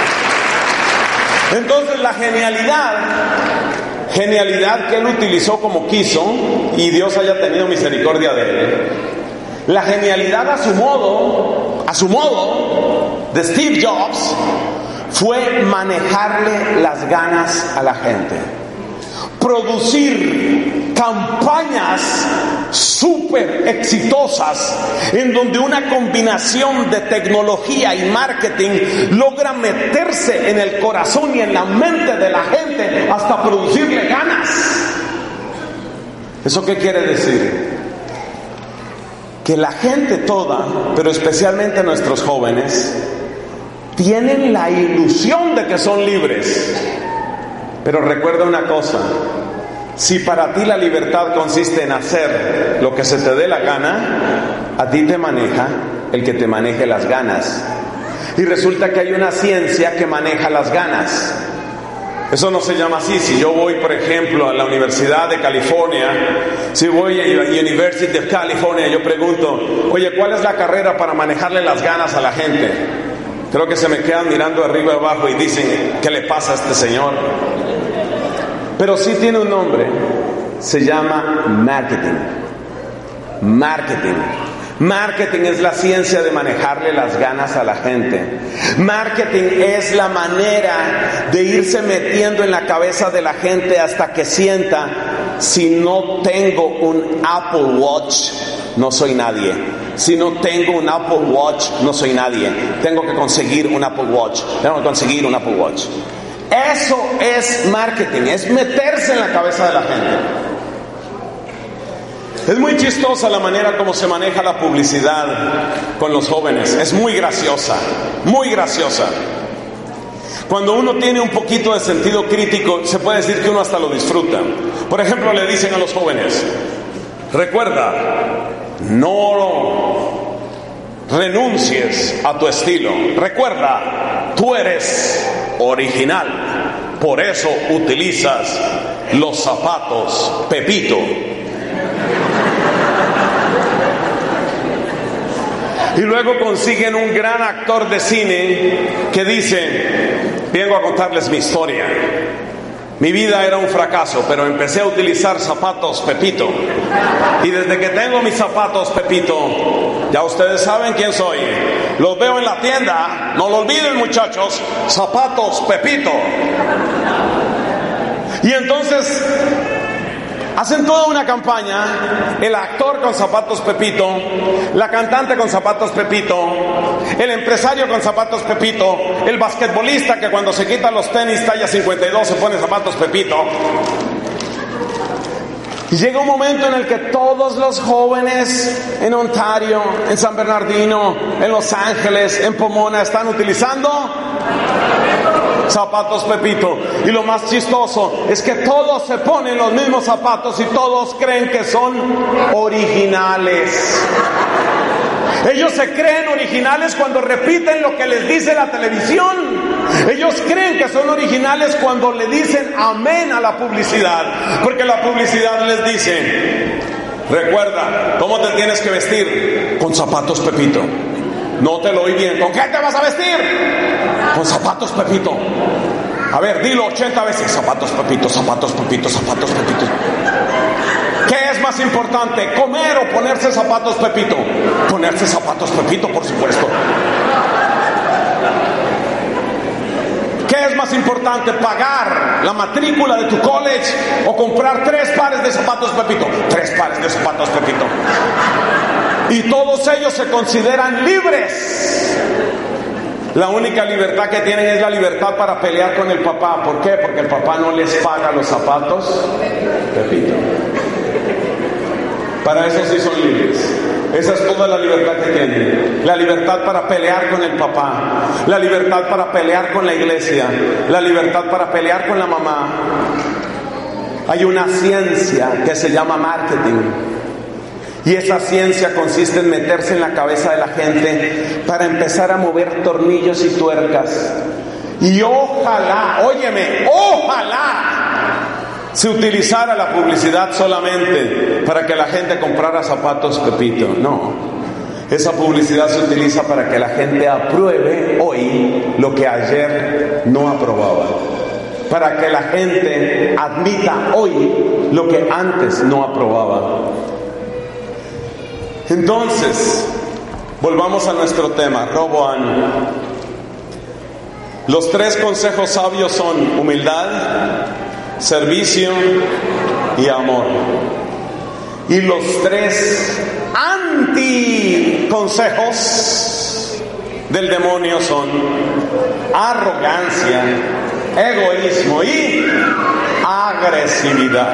A: Entonces la genialidad que él utilizó como quiso, y Dios haya tenido misericordia de él, la genialidad a su modo de Steve Jobs fue manejarle las ganas a la gente, producir campañas súper exitosas en donde una combinación de tecnología y marketing logra meterse en el corazón y en la mente de la gente hasta producirle ganas. ¿Eso qué quiere decir? Que la gente toda, pero especialmente nuestros jóvenes, tienen la ilusión de que son libres. Pero recuerda una cosa: si para ti la libertad consiste en hacer lo que se te dé la gana, a ti te maneja el que te maneje las ganas. Y resulta que hay una ciencia que maneja las ganas. Eso no se llama así. Si yo voy, por ejemplo, a la Universidad de California, si voy a la University of California, yo pregunto: oye, ¿cuál es la carrera para manejarle las ganas a la gente? Creo que se me quedan mirando arriba y abajo y dicen: ¿qué le pasa a este señor? Pero sí tiene un nombre, se llama marketing. Marketing es la ciencia de manejarle las ganas a la gente. Marketing es la manera de irse metiendo en la cabeza de la gente hasta que sienta: si no tengo un Apple Watch, no soy nadie. Si no tengo un Apple Watch, no soy nadie. Tengo que conseguir un Apple Watch. Eso es marketing, es meterse en la cabeza de la gente. Es muy chistosa la manera como se maneja la publicidad con los jóvenes. Es muy graciosa, muy graciosa. Cuando uno tiene un poquito de sentido crítico, se puede decir que uno hasta lo disfruta. Por ejemplo, le dicen a los jóvenes: recuerda, no renuncies a tu estilo. Recuerda, tú eres original, por eso utilizas los zapatos Pepito. Y luego consiguen un gran actor de cine que dice: vengo a contarles mi historia. Mi vida era un fracaso, pero empecé a utilizar zapatos Pepito. Y desde que tengo mis zapatos Pepito, ya ustedes saben quién soy. Los veo en la tienda, no lo olviden, muchachos, zapatos Pepito. Y entonces hacen toda una campaña, el actor con zapatos Pepito, la cantante con zapatos Pepito, el empresario con zapatos Pepito, el basquetbolista que cuando se quita los tenis talla 52 se pone zapatos Pepito. Y llega un momento en el que todos los jóvenes en Ontario, en San Bernardino, en Los Ángeles, en Pomona están utilizando zapatos Pepito. Y lo más chistoso es que todos se ponen los mismos zapatos y todos creen que son originales. Ellos se creen originales cuando repiten lo que les dice la televisión. Ellos creen que son originales cuando le dicen amén a la publicidad, porque la publicidad les dice: recuerda, ¿cómo te tienes que vestir? Con zapatos Pepito. No te lo oí bien. ¿Con qué te vas a vestir? Con zapatos Pepito. A ver, dilo 80 veces: zapatos Pepito, zapatos Pepito, zapatos Pepito. ¿Qué es más importante, comer o ponerse zapatos Pepito? Ponerse zapatos Pepito, por supuesto. ¿Qué es más importante, pagar la matrícula de tu college o comprar 3 pares de zapatos Pepito? 3 pares de zapatos Pepito. Y todos ellos se consideran libres. La única libertad que tienen es la libertad para pelear con el papá. ¿Por qué? Porque el papá no les paga los zapatos Pepito. Para eso sí son libres. Esa es toda la libertad que tienen. La libertad para pelear con el papá, la libertad para pelear con la iglesia, la libertad para pelear con la mamá. Hay una ciencia que se llama marketing. Y esa ciencia consiste en meterse en la cabeza de la gente para empezar a mover tornillos y tuercas. Y ojalá, óyeme, ojalá se utilizara la publicidad solamente para que la gente comprara zapatos Pepito. No, esa publicidad se utiliza para que la gente apruebe hoy lo que ayer no aprobaba, para que la gente admita hoy lo que antes no aprobaba. Entonces, volvamos a nuestro tema, Roboam. Los 3 consejos sabios son humildad, servicio y amor. Y los 3 anticonsejos del demonio son arrogancia, egoísmo y agresividad.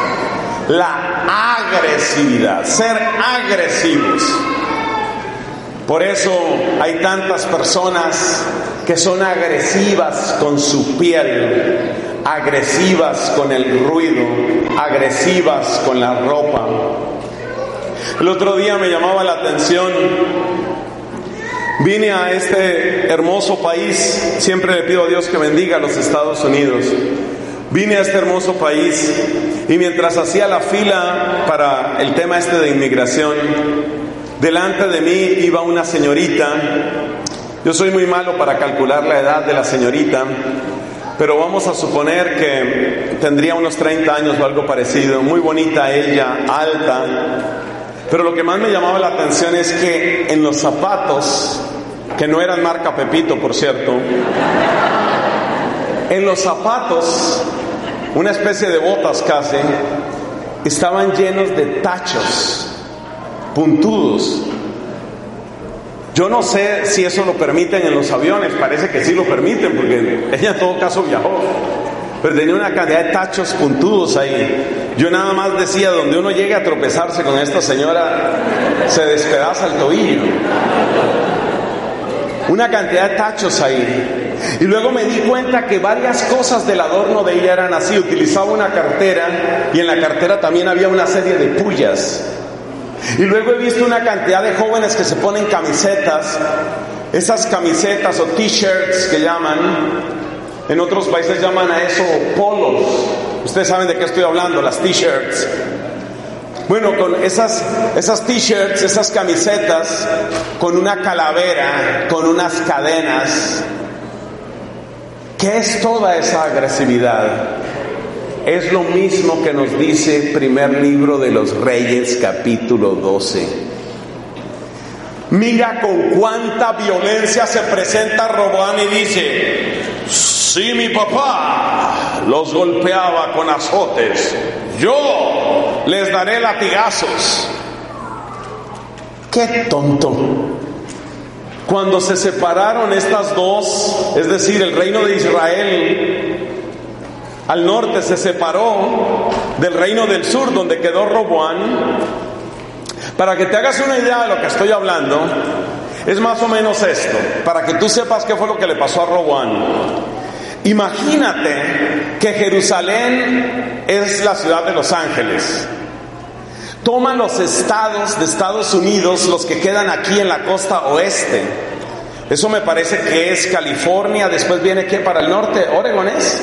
A: La agresividad, ser agresivos. Por eso hay tantas personas que son agresivas con su piel, agresivas con el ruido, agresivas con la ropa. El otro día me llamaba la atención, vine a este hermoso país, siempre le pido a Dios que bendiga a los Estados Unidos. Vine a este hermoso país y mientras hacía la fila para el tema de inmigración, delante de mí iba una señorita. Yo soy muy malo para calcular la edad de la señorita, pero vamos a suponer que tendría unos 30 años o algo parecido. Muy bonita ella, alta. Pero lo que más me llamaba la atención es que en los zapatos, que no eran marca Pepito, por cierto, en los zapatos, una especie de botas casi, estaban llenos de tachos puntudos. Yo no sé si eso lo permiten en los aviones, parece que sí lo permiten, porque ella en todo caso viajó, pero tenía una cantidad de tachos puntudos ahí. Yo nada más decía, donde uno llegue a tropezarse con esta señora, se despedaza el tobillo. Una cantidad de tachos ahí. Y luego me di cuenta que varias cosas del adorno de ella eran así. Utilizaba una cartera y en la cartera también había una serie de pullas. Y luego he visto una cantidad de jóvenes que se ponen camisetas, esas camisetas o t-shirts que llaman, en otros países llaman a eso polos. Ustedes saben de qué estoy hablando, las t-shirts. Bueno, con esas t-shirts, esas camisetas, con una calavera, con unas cadenas. ¿Qué es toda esa agresividad? Es lo mismo que nos dice el primer libro de los Reyes, capítulo 12. Mira con cuánta violencia se presenta Roboam y dice: si mi papá los golpeaba con azotes, yo les daré latigazos. ¡Qué tonto! Cuando se separaron estas dos, es decir, el reino de Israel al norte se separó del reino del sur, donde quedó Roboam. Para que te hagas una idea de lo que estoy hablando, es más o menos esto, para que tú sepas qué fue lo que le pasó a Roboam. Imagínate que Jerusalén es la ciudad de Los Ángeles. Toman los estados de Estados Unidos, los que quedan aquí en la costa oeste. Eso me parece que es California, después viene ¿qué? Para el norte, Oregon es.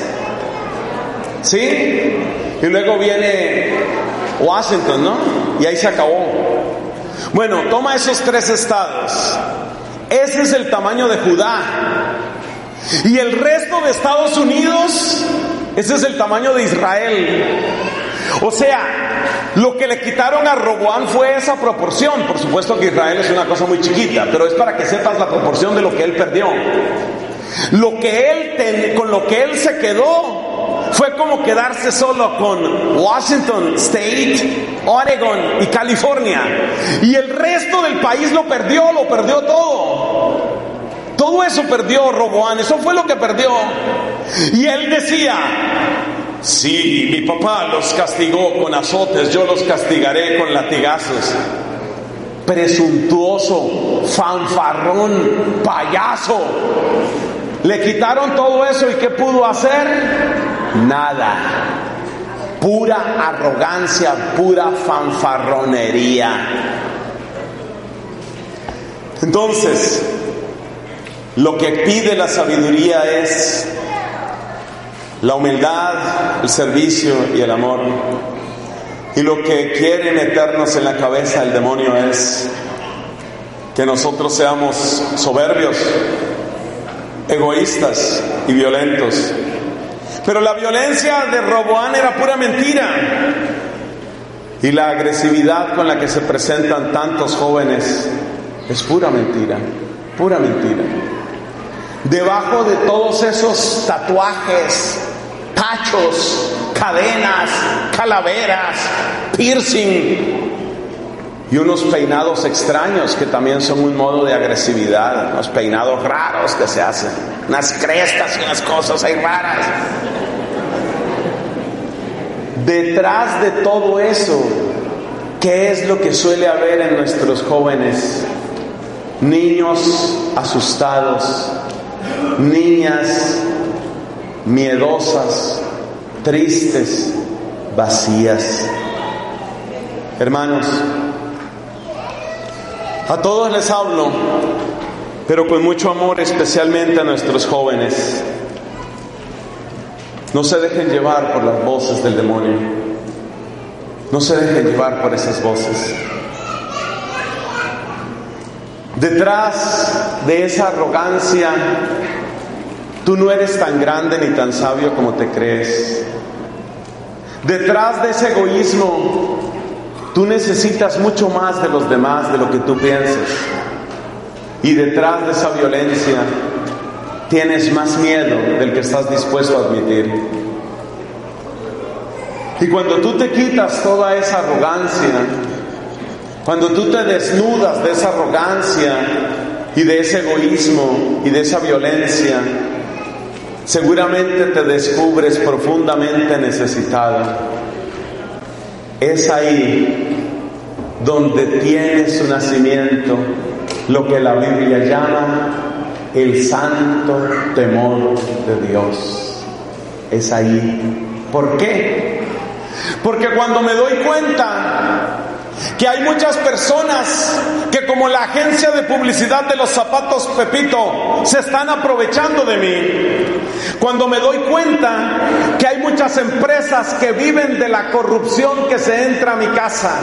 A: ¿Sí? Y luego viene Washington, ¿no? Y ahí se acabó. Bueno, toma esos 3 estados. Ese es el tamaño de Judá. Y el resto de Estados Unidos, ese es el tamaño de Israel. O sea, lo que le quitaron a Roboam fue esa proporción. Por supuesto que Israel es una cosa muy chiquita, pero es para que sepas la proporción de lo que él perdió. Con lo que él se quedó fue como quedarse solo con Washington State, Oregon y California. Y el resto del país lo perdió todo. Todo eso perdió Roboam, eso fue lo que perdió. Y él decía: si mi papá los castigó con azotes, yo los castigaré con latigazos. Presuntuoso, fanfarrón, payaso. Le quitaron todo eso y ¿qué pudo hacer? Nada. Pura arrogancia, pura fanfarronería. Entonces, lo que pide la sabiduría es la humildad, el servicio y el amor. Y lo que quiere meternos en la cabeza el demonio es que nosotros seamos soberbios, egoístas y violentos. Pero la violencia de Roboam era pura mentira. Y la agresividad con la que se presentan tantos jóvenes es pura mentira, pura mentira. Debajo de todos esos tatuajes, tachos, cadenas, calaveras, piercing y unos peinados extraños que también son un modo de agresividad, unos peinados raros que se hacen, unas crestas y unas cosas ahí raras. Detrás de todo eso, ¿qué es lo que suele haber en nuestros jóvenes? Niños asustados, niñas miedosas, tristes, vacías. Hermanos, a todos les hablo, pero con mucho amor, especialmente a nuestros jóvenes. No se dejen llevar por las voces del demonio. No se dejen llevar por esas voces. Detrás de esa arrogancia, tú no eres tan grande ni tan sabio como te crees. Detrás de ese egoísmo, tú necesitas mucho más de los demás de lo que tú piensas. Y detrás de esa violencia, tienes más miedo del que estás dispuesto a admitir. Y cuando tú te quitas toda esa arrogancia, cuando tú te desnudas de esa arrogancia y de ese egoísmo y de esa violencia, seguramente te descubres profundamente necesitada. Es ahí donde tiene su nacimiento lo que la Biblia llama el santo temor de Dios. Es ahí. ¿Por qué? Porque cuando me doy cuenta que hay muchas personas que, como la agencia de publicidad de los zapatos Pepito, se están aprovechando de mí. Cuando me doy cuenta que hay muchas empresas que viven de la corrupción que se entra a mi casa.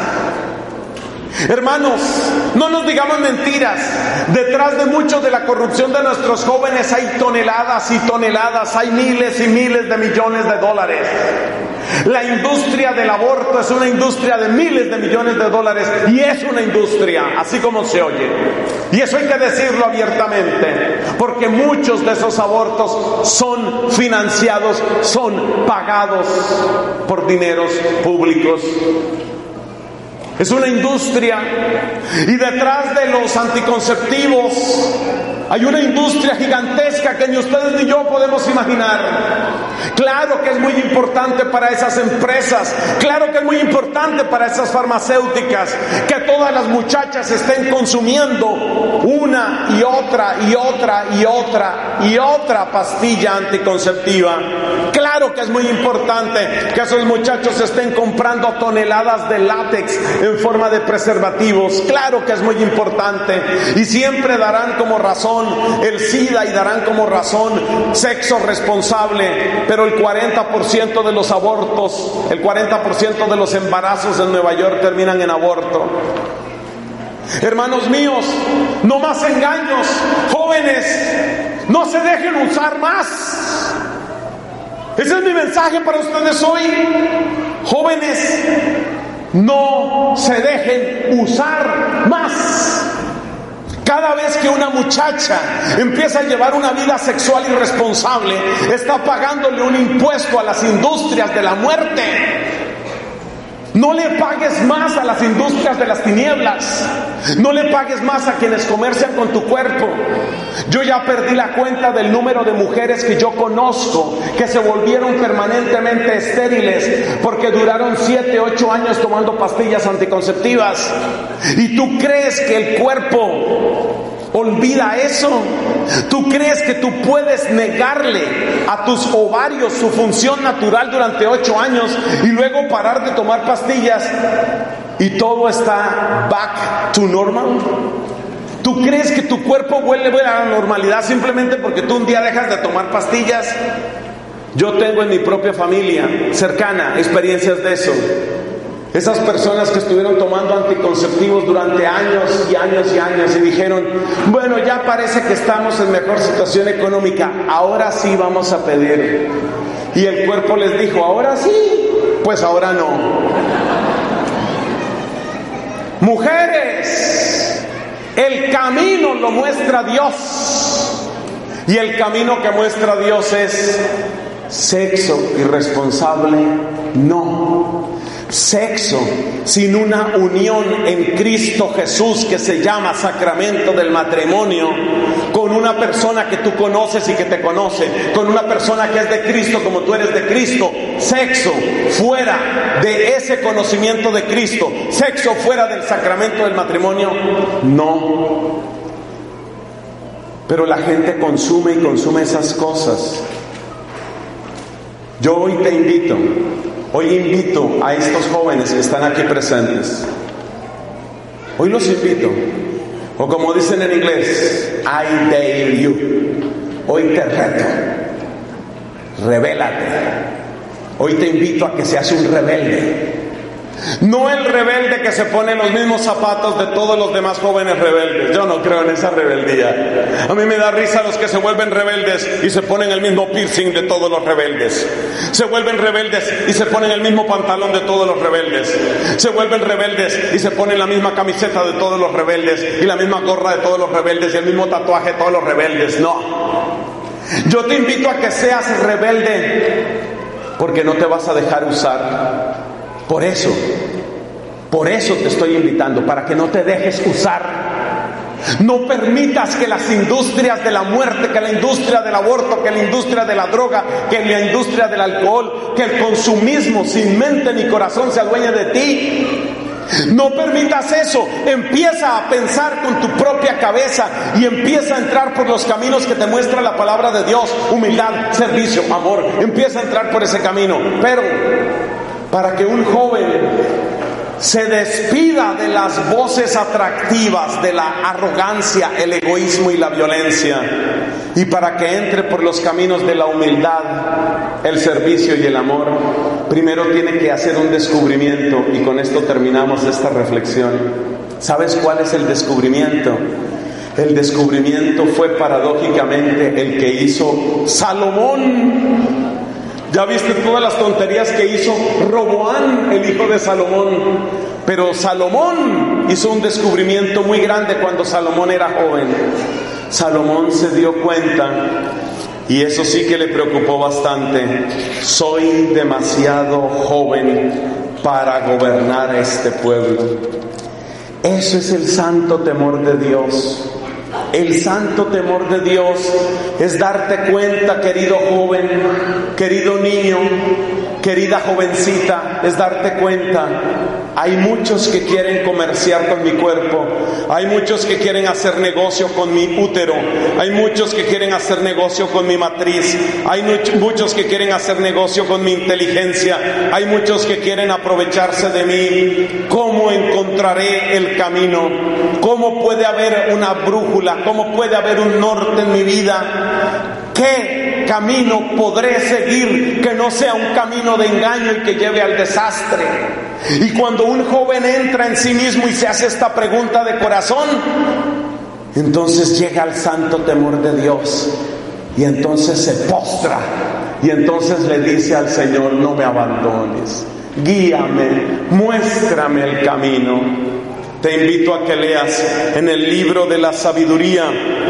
A: Hermanos, no nos digamos mentiras. Detrás de mucho de la corrupción de nuestros jóvenes hay toneladas y toneladas, hay miles y miles de millones de dólares. La industria del aborto es una industria de miles de millones de dólares, y es una industria, así como se oye. Y eso hay que decirlo abiertamente, porque muchos de esos abortos son financiados, son pagados por dineros públicos. Es una industria, y detrás de los anticonceptivos hay una industria gigantesca que ni ustedes ni yo podemos imaginar. Claro que es muy importante para esas empresas, claro que es muy importante para esas farmacéuticas que todas las muchachas estén consumiendo una y otra y otra y otra y otra pastilla anticonceptiva. Claro que es muy importante que esos muchachos estén comprando toneladas de látex en forma de preservativos. Claro que es muy importante, y siempre darán como razón el SIDA y darán como razón sexo responsable, pero el 40% de los abortos, el 40% de los embarazos en Nueva York terminan en aborto. Hermanos míos, no más engaños. Jóvenes, no se dejen usar más. Ese es mi mensaje para ustedes hoy. Jóvenes, no se dejen usar más. Cada vez que una muchacha empieza a llevar una vida sexual irresponsable, está pagándole un impuesto a las industrias de la muerte. No le pagues más a las industrias de las tinieblas. No le pagues más a quienes comercian con tu cuerpo. Yo ya perdí la cuenta del número de mujeres que yo conozco que se volvieron permanentemente estériles porque duraron 7, 8 años tomando pastillas anticonceptivas. ¿Y tú crees que el cuerpo olvida eso? ¿Tú crees que tú puedes negarle a tus ovarios su función natural durante 8 años y luego parar de tomar pastillas y todo está back to normal? ¿Tú crees que tu cuerpo vuelve a la normalidad simplemente porque tú un día dejas de tomar pastillas? Yo tengo en mi propia familia cercana experiencias de eso. Esas personas que estuvieron tomando anticonceptivos durante años y años y años y dijeron, bueno, ya parece que estamos en mejor situación económica, ahora sí vamos a pedir. Y el cuerpo les dijo, ahora sí, pues ahora no. Mujeres, el camino lo muestra Dios, y el camino que muestra Dios es sexo irresponsable, no. Sexo sin una unión en Cristo Jesús, que se llama sacramento del matrimonio, con una persona que tú conoces y que te conoce, con una persona que es de Cristo como tú eres de Cristo. Sexo fuera de ese conocimiento de Cristo, sexo fuera del sacramento del matrimonio, no. Pero la gente consume y consume esas cosas. Yo hoy te invito, hoy invito a estos jóvenes que están aquí presentes. Hoy los invito, o como dicen en inglés, I dare you. Hoy te reto, rebélate. Hoy te invito a que seas un rebelde. No el rebelde que se pone los mismos zapatos de todos los demás jóvenes rebeldes. Yo no creo en esa rebeldía. A mí me da risa los que se vuelven rebeldes y se ponen el mismo piercing de todos los rebeldes. Se vuelven rebeldes y se ponen el mismo pantalón de todos los rebeldes. Se vuelven rebeldes y se ponen la misma camiseta de todos los rebeldes y la misma gorra de todos los rebeldes y el mismo tatuaje de todos los rebeldes. No. Yo te invito a que seas rebelde, porque no te vas a dejar usar. Por eso te estoy invitando, para que no te dejes usar. No permitas que las industrias de la muerte, que la industria del aborto, que la industria de la droga, que la industria del alcohol, que el consumismo sin mente ni corazón se adueñe de ti. No permitas eso. Empieza a pensar con tu propia cabeza y empieza a entrar por los caminos que te muestra la palabra de Dios. Humildad, servicio, amor. Empieza a entrar por ese camino. Pero para que un joven se despida de las voces atractivas de la arrogancia, el egoísmo y la violencia, y para que entre por los caminos de la humildad, el servicio y el amor, primero tiene que hacer un descubrimiento. Y con esto terminamos esta reflexión. ¿Sabes cuál es el descubrimiento? El descubrimiento fue paradójicamente el que hizo Salomón. Ya viste todas las tonterías que hizo Roboán, el hijo de Salomón. Pero Salomón hizo un descubrimiento muy grande cuando Salomón era joven. Salomón se dio cuenta, y eso sí que le preocupó bastante: soy demasiado joven para gobernar este pueblo. Eso es el santo temor de Dios. El santo temor de Dios es darte cuenta, querido joven, querido niño, querida jovencita, es darte cuenta. Hay muchos que quieren comerciar con mi cuerpo, hay muchos que quieren hacer negocio con mi útero, hay muchos que quieren hacer negocio con mi matriz, hay muchos que quieren hacer negocio con mi inteligencia, hay muchos que quieren aprovecharse de mí. ¿Cómo encontraré el camino? ¿Cómo puede haber una brújula? ¿Cómo puede haber un norte en mi vida? ¿Qué camino podré seguir que no sea un camino de engaño y que lleve al desastre? Y cuando un joven entra en sí mismo y se hace esta pregunta de corazón, entonces llega al santo temor de Dios, y entonces se postra, y entonces le dice al Señor: no me abandones, guíame, muéstrame el camino. Te invito a que leas en el libro de la sabiduría,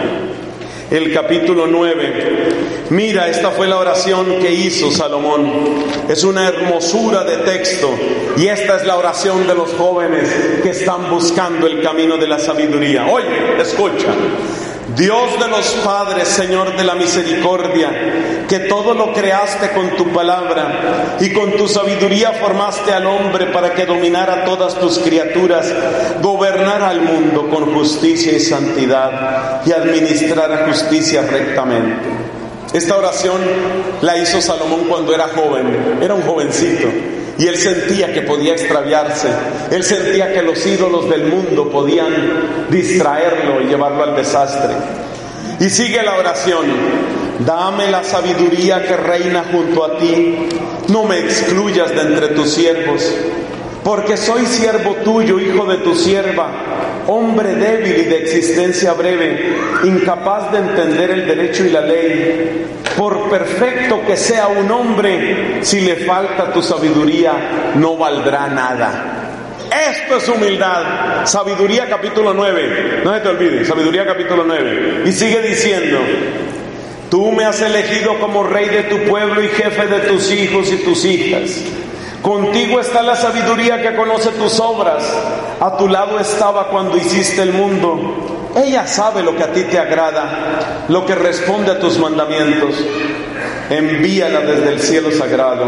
A: el capítulo 9. Mira, esta fue la oración que hizo Salomón. Es una hermosura de texto, y esta es la oración de los jóvenes que están buscando el camino de la sabiduría. Oye, escucha. Dios de los padres, Señor de la misericordia, que todo lo creaste con tu palabra y con tu sabiduría formaste al hombre para que dominara todas tus criaturas, gobernara al mundo con justicia y santidad y administrara justicia rectamente. Esta oración la hizo Salomón cuando era joven, era un jovencito. Y él sentía que podía extraviarse, él sentía que los ídolos del mundo podían distraerlo y llevarlo al desastre. Y sigue la oración: dame la sabiduría que reina junto a ti, no me excluyas de entre tus siervos, porque soy siervo tuyo, hijo de tu sierva, hombre débil y de existencia breve, incapaz de entender el derecho y la ley. Por perfecto que sea un hombre, si le falta tu sabiduría, no valdrá nada. Esto es humildad. Sabiduría capítulo 9. No se te olvide, Sabiduría capítulo 9. Y sigue diciendo: tú me has elegido como rey de tu pueblo y jefe de tus hijos y tus hijas. Contigo está la sabiduría que conoce tus obras. A tu lado estaba cuando hiciste el mundo. Ella sabe lo que a ti te agrada, lo que responde a tus mandamientos. Envíala desde el cielo sagrado,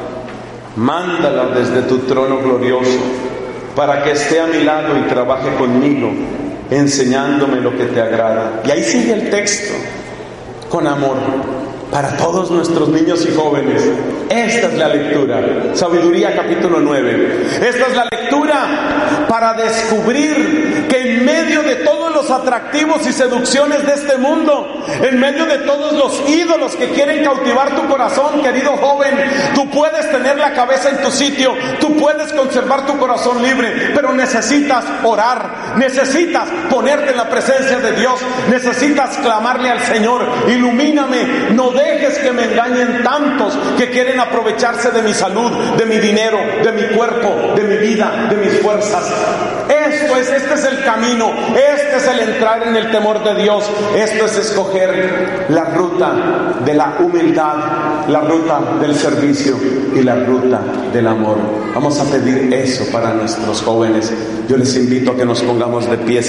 A: mándala desde tu trono glorioso, para que esté a mi lado y trabaje conmigo, enseñándome lo que te agrada. Y ahí sigue el texto, con amor, para todos nuestros niños y jóvenes. Esta es la lectura, Sabiduría capítulo 9. Esta es la lectura para descubrir que en medio de todos los atractivos y seducciones de este mundo, en medio de todos los ídolos que quieren cautivar tu corazón, querido joven, tú puedes tener la cabeza en tu sitio, tú puedes conservar tu corazón libre, pero necesitas orar, necesitas ponerte en la presencia de Dios, necesitas clamarle al Señor: ilumíname, no dejes que me engañen tantos que quieren aprovecharse de mi salud, de mi dinero, de mi cuerpo, de mi vida, de mis fuerzas. Este es el camino, este es el entrar en el temor de Dios, esto es escoger la ruta de la humildad, la ruta del servicio y la ruta del amor. Vamos a pedir eso para nuestros jóvenes. Yo les invito a que nos pongamos de pie.